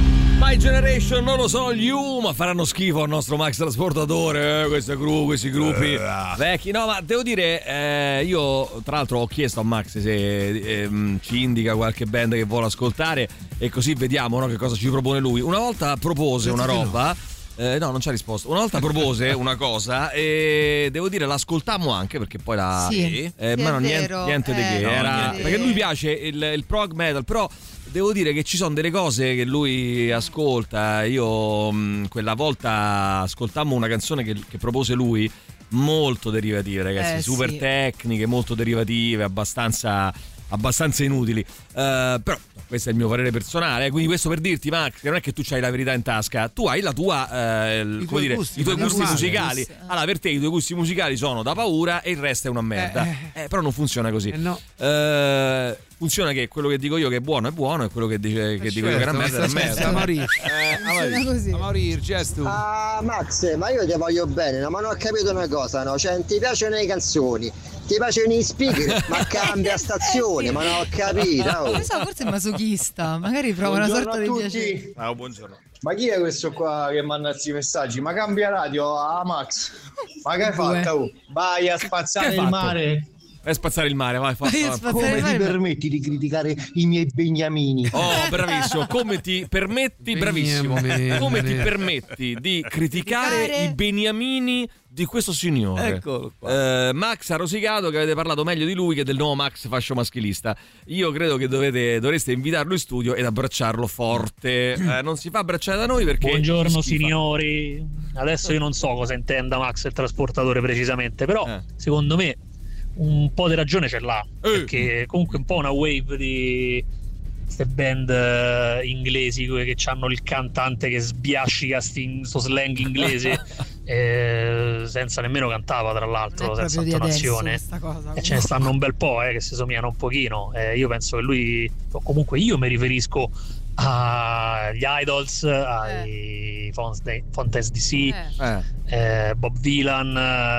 My Generation non lo sono gli U, ma faranno schifo al nostro Max trasportatore, eh, queste gru, questi gruppi vecchi. No, ma devo dire, eh, io tra l'altro ho chiesto a Max se ehm, ci indica qualche band che vuole ascoltare e così vediamo, no, che cosa ci propone lui. Una volta propose una roba. Eh, no, non ci ha risposto. Una volta propose una cosa e devo dire l'ascoltammo anche perché poi la Sì, eh, sì, ma è no, niente, vero, niente di eh, che no, era, niente di perché che. lui piace il, il prog metal, però devo dire che ci sono delle cose che lui ascolta. Io mh, quella volta ascoltammo una canzone che, che propose lui, molto derivative, ragazzi, Eh, super sì. tecniche, molto derivative, abbastanza abbastanza inutili. Eh, però questo è il mio parere personale, eh, quindi questo per dirti, Max, che non è che tu c'hai la verità in tasca, tu hai la tua eh, il- I come tuoi dire, gusti, i tuoi ma gusti normale. musicali. Allora, per te i tuoi gusti musicali sono da paura e il resto è una merda. Eh, Eh, però non funziona così. Eh, no. Eh, funziona che quello che dico io che è buono è buono e quello che, dice, che dico io che è una merda è una merda. A morire. Eh, a morire. Funziona così. A morire, gesto. Ah, Max, ma io ti voglio bene, no? Ma non ho capito una cosa, no? Cioè, ti piacciono le canzoni, ti piacciono i speaker, ma cambia stazione, ma non ho capito. oh. Non so, forse è masochista, magari prova una Buongiorno sorta a di tutti. piacere. Ciao, buongiorno. Ma chi è questo qua che manda questi messaggi? Ma cambia radio a Max. Ma che hai Due. fatto? Oh? Vai a spazzare Che hai il fatto? mare. Vai a spazzare il mare, vai, fa, fa. Come ti permetti di criticare i miei beniamini? Oh, bravissimo. Come ti permetti, bravissimo. Come ti permetti di criticare i beniamini di questo signore? Eccolo qua. Uh, Max ha rosicato che avete parlato meglio di lui che del nuovo Max fascio maschilista. Io credo che dovete, dovreste invitarlo in studio ed abbracciarlo forte. Uh, non si fa abbracciare da noi perché... Buongiorno signori. Adesso io non so cosa intenda Max il trasportatore precisamente, però eh. secondo me un po' di ragione ce l'ha, eh. perché comunque un po' una wave di queste band uh, inglesi che hanno il cantante che sbiascica sto slang inglese eh, senza nemmeno cantava, tra l'altro, senza intonazione, e ce ne stanno un bel po' eh, che si somigliano un pochino. Eh, io penso che lui, o comunque io mi riferisco agli Idols, ai eh. Fontes D C, eh. Eh, Bob Dylan,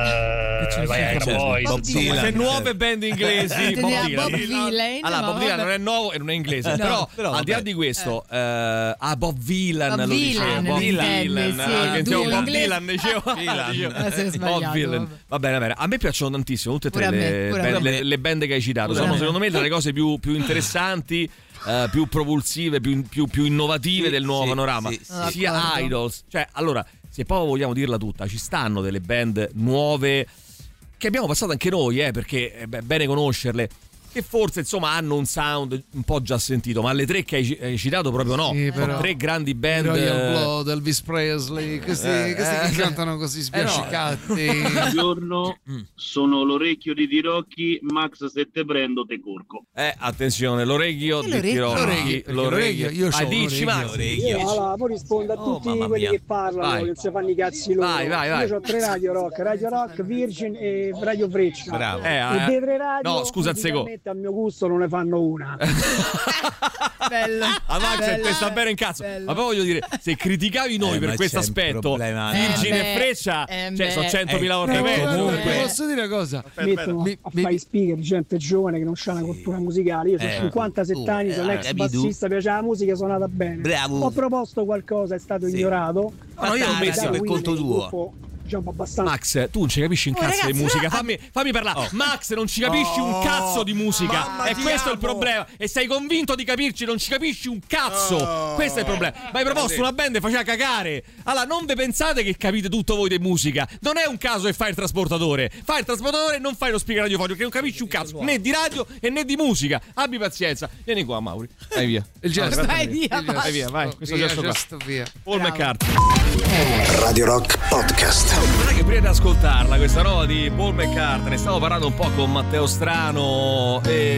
eh, vai, Boys, Bob Dylan. Le nuove band inglesi. Bob Dylan. Bob Dylan. Allora, Bob Dylan non è nuovo e non è inglese, no, però, però al di là di questo, eh. Eh, ah, Bob Dylan Bob lo dicevo, Bob Dylan, Bob Dylan, dicevo Bob Dylan. Va bene, va bene. A me piacciono tantissimo tutte e tre le, me, band, le, le band che hai citato. Pure sono secondo me tra le cose più, più interessanti. Uh, più propulsive, più, più, più innovative sì, del nuovo sì, panorama, sì, sì. sia Idols, cioè allora, se poi vogliamo dirla tutta, ci stanno delle band nuove che abbiamo passato anche noi, eh, perché è bene conoscerle, che forse insomma hanno un sound un po' già sentito, ma le tre che hai, hai citato proprio no. Sì, sono tre grandi band. Royal Blood, Elvis Presley, questi, eh, questi eh, che cantano così sbiascicati. Eh no. Buongiorno, sono l'orecchio di Tirocchi, Max se te prendo te corco. Eh, attenzione, l'orecchio di Tirocchi, l'orecchio, io ah, dici Max. Io allora, poi rispondo a tutti oh, quelli che parlano, vai. Che si fanno i cazzi loro. Vai, vai, vai. Io ho tre Radio Rock, Radio Rock, Virgin e Radio Freccia. Bravo. Eh, e dei tre radio, no, scusa un secondo. A mio gusto non ne fanno una. Bello. A Max bello, te sta bene in cazzo. Bello. Ma poi voglio dire, se criticavi noi eh, per questo aspetto, Virgin eh, e Freccia, eh, cioè sono centomila volte eh, meglio. Comunque, posso dire una cosa? Mettono mi, a mi, fare speaker gente giovane che non c'ha una cultura musicale. Io ho eh, cinquantasette anni, sono ex bassista, piace la musica, suonata bene. Bravo. Ho proposto qualcosa, è stato sì. ignorato. Ma no, io ho messo per conto tuo. Diciamo abbastanza. Max, tu non ci capisci un oh, cazzo ragazzi, di musica. no. Fammi, fammi parlare. Oh. Max, non ci capisci oh. un cazzo di musica. E questo amo. È il problema. E sei convinto di capirci, non ci capisci un cazzo. Oh. Questo è il problema. Ma hai proposto una band e faceva cagare. Allora, non vi pensate che capite tutto voi di musica. Non è un caso che fai il trasportatore. Fai il trasportatore e non fai lo speaker radiofonico, che non capisci un cazzo né di radio e né di musica. Abbi pazienza. Vieni qua, Mauri. Vai via. Il gesto. Vai via, vai via, vai. Questo via, gesto qua. gesto via. Paul McCartney. Radio Rock Podcast. Non è che prima di ascoltarla questa roba di Paul McCartney stavo parlando un po' con Matteo Strano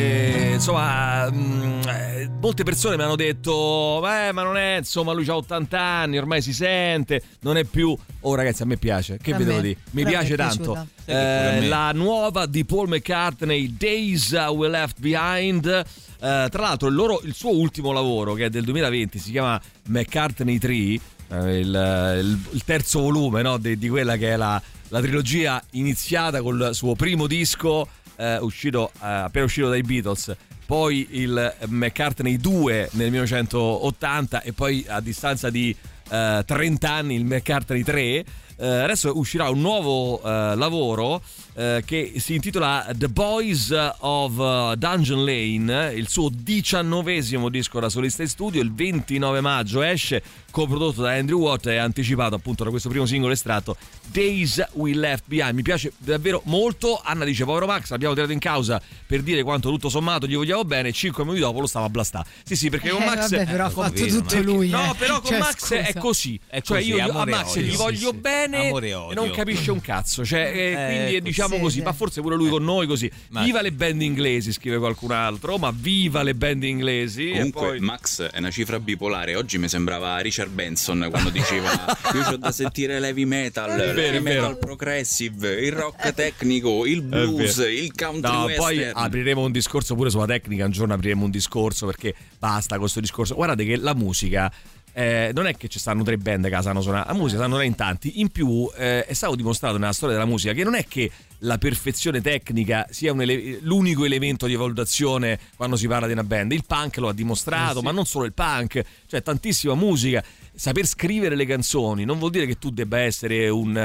e insomma mh, eh, molte persone mi hanno detto eh, ma non è, insomma lui ha ottanta anni, ormai si sente, non è più. Oh ragazzi, a me piace, che vi devo dire, mi Però piace tanto eh, la nuova di Paul McCartney, Days We Left Behind. Uh, tra l'altro il, loro, il suo ultimo lavoro, che è del duemilaventi, si chiama McCartney tre, uh, il, il, il terzo volume, no, di, di quella che è la, la trilogia iniziata col suo primo disco uh, uscito uh, appena uscito dai Beatles, poi il McCartney due nel millenovecentottanta e poi a distanza di uh, trenta anni il McCartney tre. Uh, adesso uscirà un nuovo uh, lavoro uh, che si intitola The Boys of uh, Dungeon Lane, il suo diciannovesimo disco da solista in studio. Il ventinove maggio esce, coprodotto da Andrew Watt e anticipato appunto da questo primo singolo estratto, Days We Left Behind. Mi piace davvero molto. Anna dice: povero Max, l'abbiamo tirato in causa per dire quanto tutto sommato gli vogliamo bene, cinque minuti dopo lo stava a blastare. Sì sì, perché con eh, Max vabbè, però ha fatto vero, tutto lui. No, eh. però con cioè, Max scusa. è così. È cioè così, io a Max odio, gli sì, voglio sì, bene e, e non capisce un cazzo. Cioè eh, quindi diciamo sì, così, sì. ma forse pure lui con noi così. Ma... Viva le band inglesi, scrive qualcun altro, ma viva le band inglesi. Comunque e poi... Max è una cifra bipolare. Oggi mi sembrava Richard Benson quando diceva io c'ho da sentire l'heavy metal, l'heavy metal progressive, il rock tecnico, il blues, il country no, western. Poi apriremo un discorso pure sulla tecnica, un giorno apriremo un discorso, perché basta questo discorso. Guardate che la musica Eh, non è che ci stanno tre band che sanno suonare, la musica sanno in tanti. In più eh, è stato dimostrato nella storia della musica che non è che la perfezione tecnica sia un ele- l'unico elemento di valutazione quando si parla di una band. Il punk lo ha dimostrato, eh sì. ma non solo il punk, cioè tantissima musica. saper scrivere le canzoni non vuol dire che tu debba essere un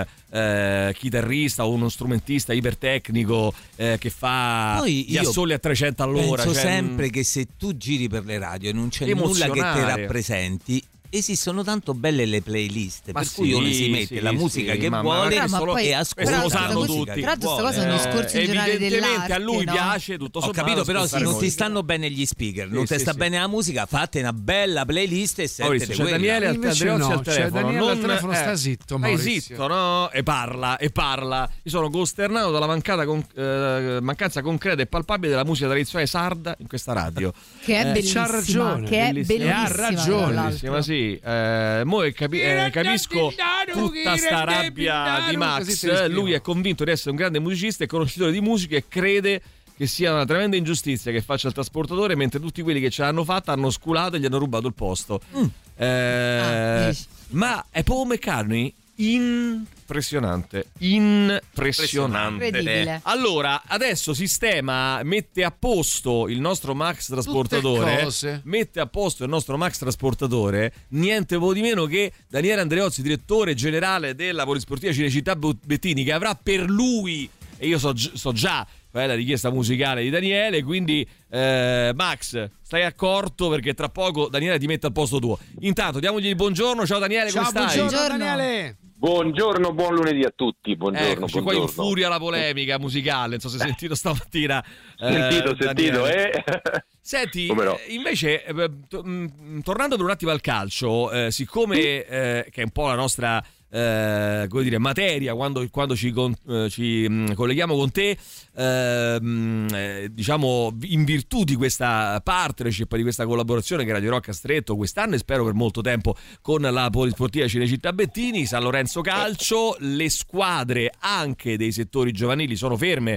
eh, chitarrista o uno strumentista ipertecnico eh, che fa Poi gli assoli a trecento all'ora. Penso cioè, sempre che se tu giri per le radio e non c'è nulla emozionare. che ti rappresenti, esistono tanto belle le playlist, Ma per sì, cui uno si mette sì, la musica sì, che ma vuole ma poi- e questo ascolta lo sanno la tutti. musica che Tra l'altro sta vuole. cosa è un discorso in generale evidentemente dell'arte, a lui no? piace tutto Ho sommato capito, però se ascoltare non ti musica. stanno bene gli speaker, non Sì, ti sì, sta sì. bene la musica, fate una bella playlist e Maurizio, sentite c'è quella. Daniele al Invece Andreozzi no, al c'è telefono. Daniele al non- telefono, sta eh, zitto, stai Maurizio. zitto, no? E parla, e parla. Io sono costernato dalla mancata con- eh, mancanza concreta e palpabile della musica tradizionale sarda in questa radio. Che è Eh, bellissima, c'ha ragione, che è bellissima. bellissima. E ha ragione, tra l'altro. Bellissima, sì. Eh, mo capi- eh, capisco tutta sta rabbia di Max. Lui è convinto di essere un grande musicista e conoscitore di musica e crede che sia una tremenda ingiustizia che faccia il trasportatore, mentre tutti quelli che ce l'hanno fatta hanno sculato e gli hanno rubato il posto. Mm. Eh, Ah, dici. ma è Paul McCartney impressionante, impressionante. Incredibile. Allora, adesso sistema mette a posto il nostro Max trasportatore, cose. mette a posto il nostro Max trasportatore, niente po' di meno che Daniele Andreozzi, direttore generale della Polisportiva Cinecittà Bettini, che avrà per lui, e io so, so già qual è la richiesta musicale di Daniele, quindi eh, Max, stai accorto perché tra poco Daniele ti mette al posto tuo. Intanto diamogli il buongiorno. Ciao Daniele, Ciao, come stai? buongiorno, Buongiorno. Daniele. Buongiorno, buon lunedì a tutti. Buongiorno, Eccoci qua in buongiorno. furia la polemica musicale, non so se hai sentito stamattina. eh, Sentito, sentito, Daniele. eh? Senti, Come no? eh, invece, eh, to- mh, tornando per un attimo al calcio, eh, siccome eh, che è un po' la nostra eh, come dire, materia quando, quando ci, con- eh, ci mh, colleghiamo con te, eh, mh, eh, diciamo in virtù di questa partnership, di questa collaborazione che Radio Rock ha stretto quest'anno e spero per molto tempo con la Polisportiva Cinecittà Bettini, San Lorenzo Calcio, le squadre anche dei settori giovanili sono ferme.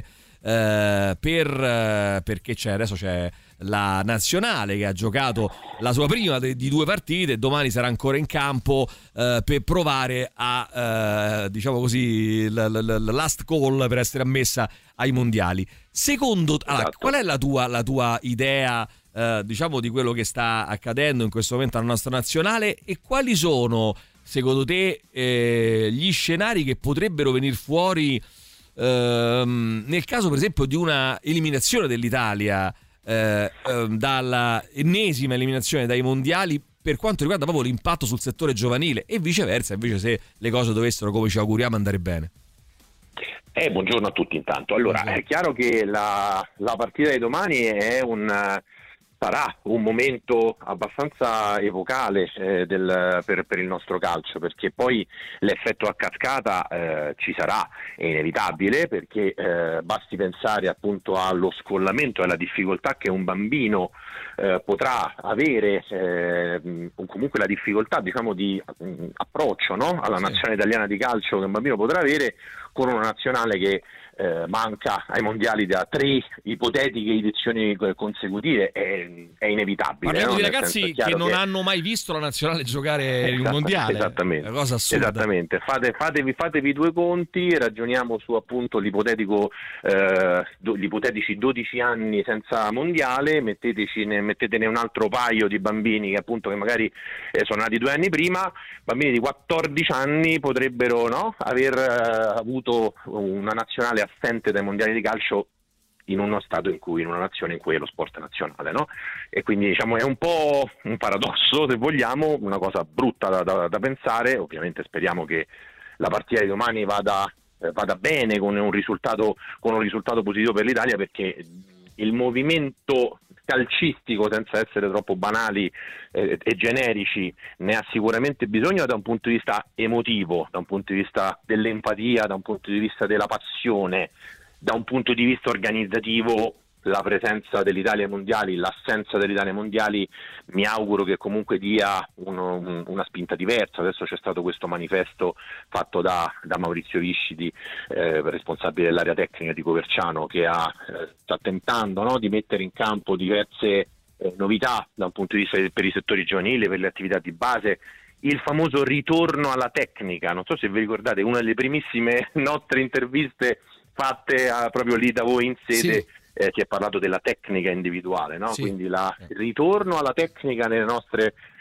Eh, per, eh, perché c'è adesso c'è la nazionale che ha giocato la sua prima de, di due partite, domani sarà ancora in campo eh, per provare a eh, diciamo così la, la, la last call per essere ammessa ai mondiali. Secondo allora, Esatto. qual è la tua, la tua idea eh, diciamo di quello che sta accadendo in questo momento alla nostra nazionale e quali sono secondo te eh, gli scenari che potrebbero venire fuori Ehm, nel caso per esempio di una eliminazione dell'Italia eh, ehm, dalla ennesima eliminazione dai mondiali per quanto riguarda proprio l'impatto sul settore giovanile e viceversa invece se le cose dovessero, come ci auguriamo, andare bene? Eh, buongiorno a tutti intanto. Allora, è chiaro che la, la partita di domani è un sarà un momento abbastanza epocale eh, del, per, per il nostro calcio, perché poi l'effetto a cascata eh, ci sarà, è inevitabile, perché eh, basti pensare appunto allo scollamento e alla difficoltà che un bambino eh, potrà avere, eh, o comunque la difficoltà diciamo di mh, approccio, no? alla Sì. nazionale italiana di calcio che un bambino potrà avere con una nazionale che Eh, manca ai mondiali da tre ipotetiche edizioni consecutive, è, è inevitabile. Parliamo no? di Nel ragazzi senso, è chiaro che non hanno mai visto la nazionale giocare in un Esatto, mondiale. esattamente, È una cosa assurda. esattamente. Fate, fatevi, fatevi due conti, ragioniamo su appunto l'ipotetico eh, do, gli ipotetici dodici anni senza mondiale, metteteci ne, mettetene un altro paio di bambini che appunto che magari eh, sono nati due anni prima, bambini di quattordici anni potrebbero no, aver eh, avuto una nazionale assente dai mondiali di calcio in uno stato in cui, in una nazione in cui è lo sport nazionale, no? E quindi diciamo è un po' un paradosso, se vogliamo, una cosa brutta da, da, da pensare. Ovviamente speriamo che la partita di domani vada, eh, vada bene con un risultato, con un risultato positivo per l'Italia, perché il movimento calcistico, senza essere troppo banali eh, e generici, ne ha sicuramente bisogno da un punto di vista emotivo, da un punto di vista dell'empatia, da un punto di vista della passione, da un punto di vista organizzativo. La presenza dell'Italia ai mondiali, l'assenza dell'Italia ai mondiali, mi auguro che comunque dia uno, un, una spinta diversa. Adesso c'è stato questo manifesto fatto da, da Maurizio Viscidi, eh, responsabile dell'area tecnica di Coverciano, che ha, eh, sta tentando no, di mettere in campo diverse eh, novità da un punto di vista per i settori giovanili, per le attività di base. Il famoso ritorno alla tecnica, non so se vi ricordate, una delle primissime nostre interviste fatte a, proprio lì da voi in sede. Sì. Eh, si è parlato della tecnica individuale, no? Sì. Quindi la, il ritorno alla tecnica nelle nostre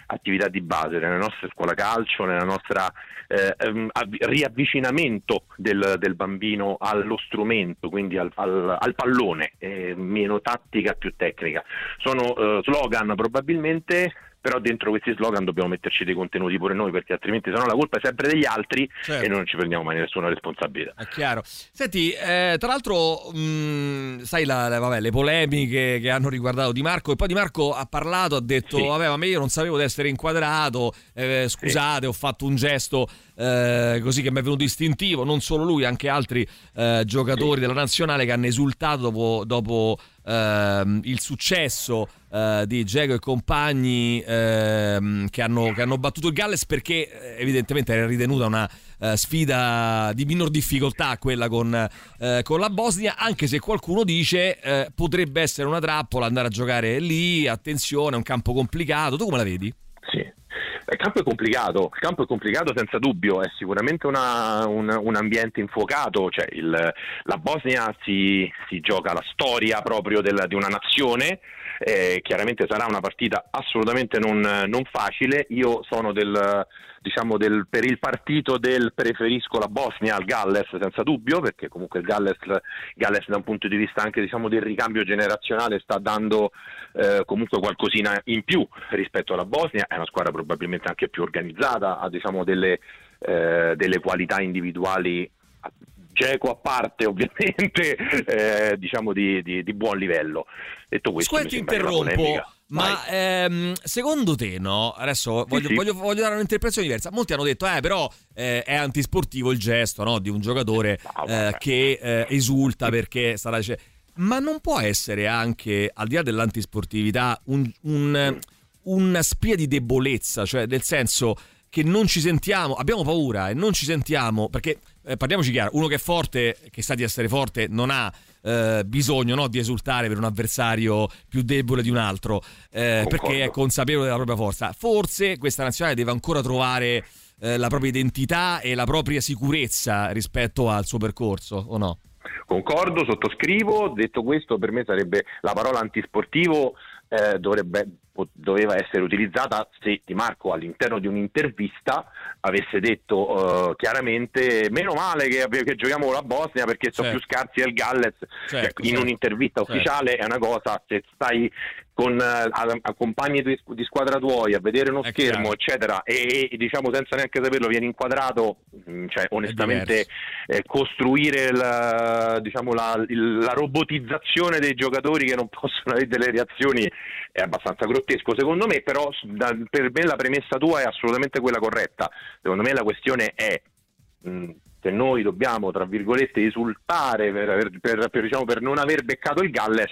attività di base, nella nostra scuola calcio, nella nostra eh, riavvicinamento del, del bambino allo strumento, quindi al, al, al pallone, eh, meno tattica, più tecnica. Sono eh, slogan probabilmente, però dentro questi slogan dobbiamo metterci dei contenuti pure noi, perché altrimenti sennò la colpa è sempre degli altri, certo, e noi non ci prendiamo mai nessuna responsabilità. È chiaro. Senti, eh, tra l'altro mh, sai la, la, vabbè, le polemiche che hanno riguardato Di Marco, e poi Di Marco ha parlato, ha detto sì, vabbè, ma io non sapevo di essere inquadrato, eh, scusate, sì, ho fatto un gesto eh, così che mi è venuto istintivo. Non solo lui, anche altri eh, giocatori sì, della nazionale che hanno esultato dopo, dopo eh, il successo Uh, di Dzeko e compagni uh, che, hanno, che hanno battuto il Galles, perché evidentemente era ritenuta una uh, sfida di minor difficoltà quella con, uh, con la Bosnia, anche se qualcuno dice uh, potrebbe essere una trappola andare a giocare lì, attenzione, è un campo complicato. Tu come la vedi? Sì, il campo è complicato, il campo è complicato senza dubbio, è sicuramente una, un, un ambiente infuocato, cioè il, la Bosnia si, si gioca la storia proprio del, di una nazione. Eh, chiaramente sarà una partita assolutamente non, non facile. Io sono del, diciamo del, per il partito del preferisco la Bosnia al Galles senza dubbio, perché comunque il Galles, Galles da un punto di vista anche diciamo del ricambio generazionale sta dando eh, comunque qualcosina in più rispetto alla Bosnia. È una squadra probabilmente anche più organizzata, ha diciamo delle, eh, delle qualità individuali, Dzeko a parte ovviamente, eh, diciamo di, di, di buon livello. Detto questo, Scusa, ti interrompo, ma ehm, secondo te, no? Adesso voglio, sì, sì. Voglio, voglio dare un'interpretazione diversa. Molti hanno detto, eh, però eh, è antisportivo il gesto, no, di un giocatore eh, che eh, esulta perché sarà. Cioè, ma non può essere anche, al di là dell'antisportività, un, un, una spia di debolezza, cioè nel senso che non ci sentiamo, abbiamo paura e non ci sentiamo, perché eh, parliamoci chiaro, uno che è forte, che sa di essere forte, non ha eh, bisogno, no, di esultare per un avversario più debole di un altro, eh, perché è consapevole della propria forza. Forse questa nazionale deve ancora trovare eh, la propria identità e la propria sicurezza rispetto al suo percorso, o no? Concordo, sottoscrivo. Detto questo, per me sarebbe la parola antisportivo eh, dovrebbe doveva essere utilizzata se Di Marco all'interno di un'intervista avesse detto uh, chiaramente meno male che, che giochiamo con la Bosnia perché sono certo. più scarsi del Galles, certo, cioè, in certo. un'intervista certo. ufficiale è una cosa, se stai con uh, a, a compagni di, di squadra tuoi a vedere uno è schermo chiaro. eccetera e, e diciamo senza neanche saperlo viene inquadrato, mh, cioè onestamente eh, costruire la, diciamo la, il, la robotizzazione dei giocatori che non possono avere delle reazioni è abbastanza grottesco secondo me, però da, per me la premessa tua è assolutamente quella corretta. Secondo me la questione è mh, se noi dobbiamo tra virgolette esultare per, per, per, per, diciamo, per non aver beccato il Galles.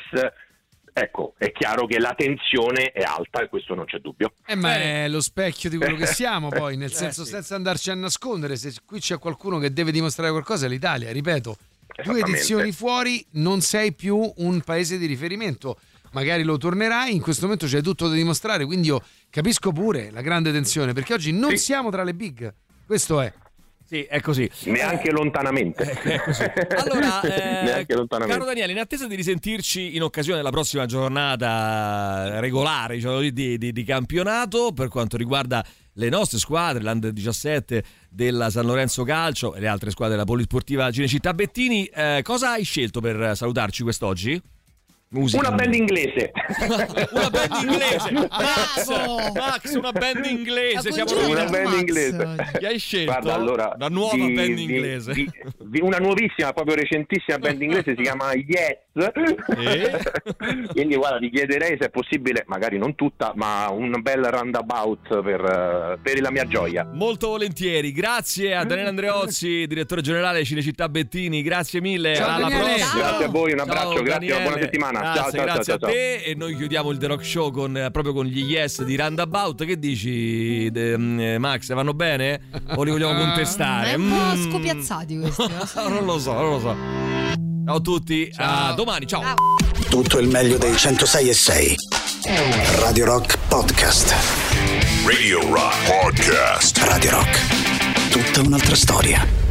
Ecco, è chiaro che la tensione è alta e questo non c'è dubbio. Eh, ma è lo specchio di quello che siamo poi, nel senso, eh, sì. senza andarci a nascondere, se qui c'è qualcuno che deve dimostrare qualcosa è l'Italia, ripeto, due edizioni fuori non sei più un paese di riferimento, magari lo tornerai, in questo momento c'è tutto da dimostrare, quindi io capisco pure la grande tensione, perché oggi non sì. siamo tra le big, questo è. Sì, è così. Neanche lontanamente. È così. Allora, eh, Neanche lontanamente. Caro Daniele, in attesa di risentirci in occasione della prossima giornata regolare, diciamo, di, di, di campionato, per quanto riguarda le nostre squadre, l'Under diciassette della San Lorenzo Calcio e le altre squadre della Polisportiva Cinecittà Bettini, eh, cosa hai scelto per salutarci quest'oggi? Musica. Una band inglese. Una band inglese. Max, Max, una band inglese. Siamo una band Max. inglese. Che hai scelto? Guarda, allora, una nuova di, band di, inglese. Di, di una nuovissima, proprio recentissima band inglese, si chiama Yes. E? Quindi guarda, ti chiederei se è possibile, magari non tutta, ma un bel roundabout per, per la mia gioia. Molto volentieri. Grazie a Daniele Andreozzi, direttore generale Cinecittà Bettini. Grazie mille. Ciao, alla Daniele. prossima. Grazie a voi, un abbraccio, ciao, grazie, una buona settimana. Grazie, ciao, ciao, grazie ciao, a ciao, te ciao. e noi chiudiamo il The Rock Show con, proprio con gli Yes di Roundabout. Che dici, de, um, Max? Vanno bene? O li vogliamo contestare? È un po' scopiazzati questi. Non lo so, non lo so. Ciao a tutti, ciao. A domani, ciao. ciao. Tutto il meglio dei centosei e sei. Radio Rock Podcast. Radio Rock Podcast. Radio Rock. Tutta un'altra storia.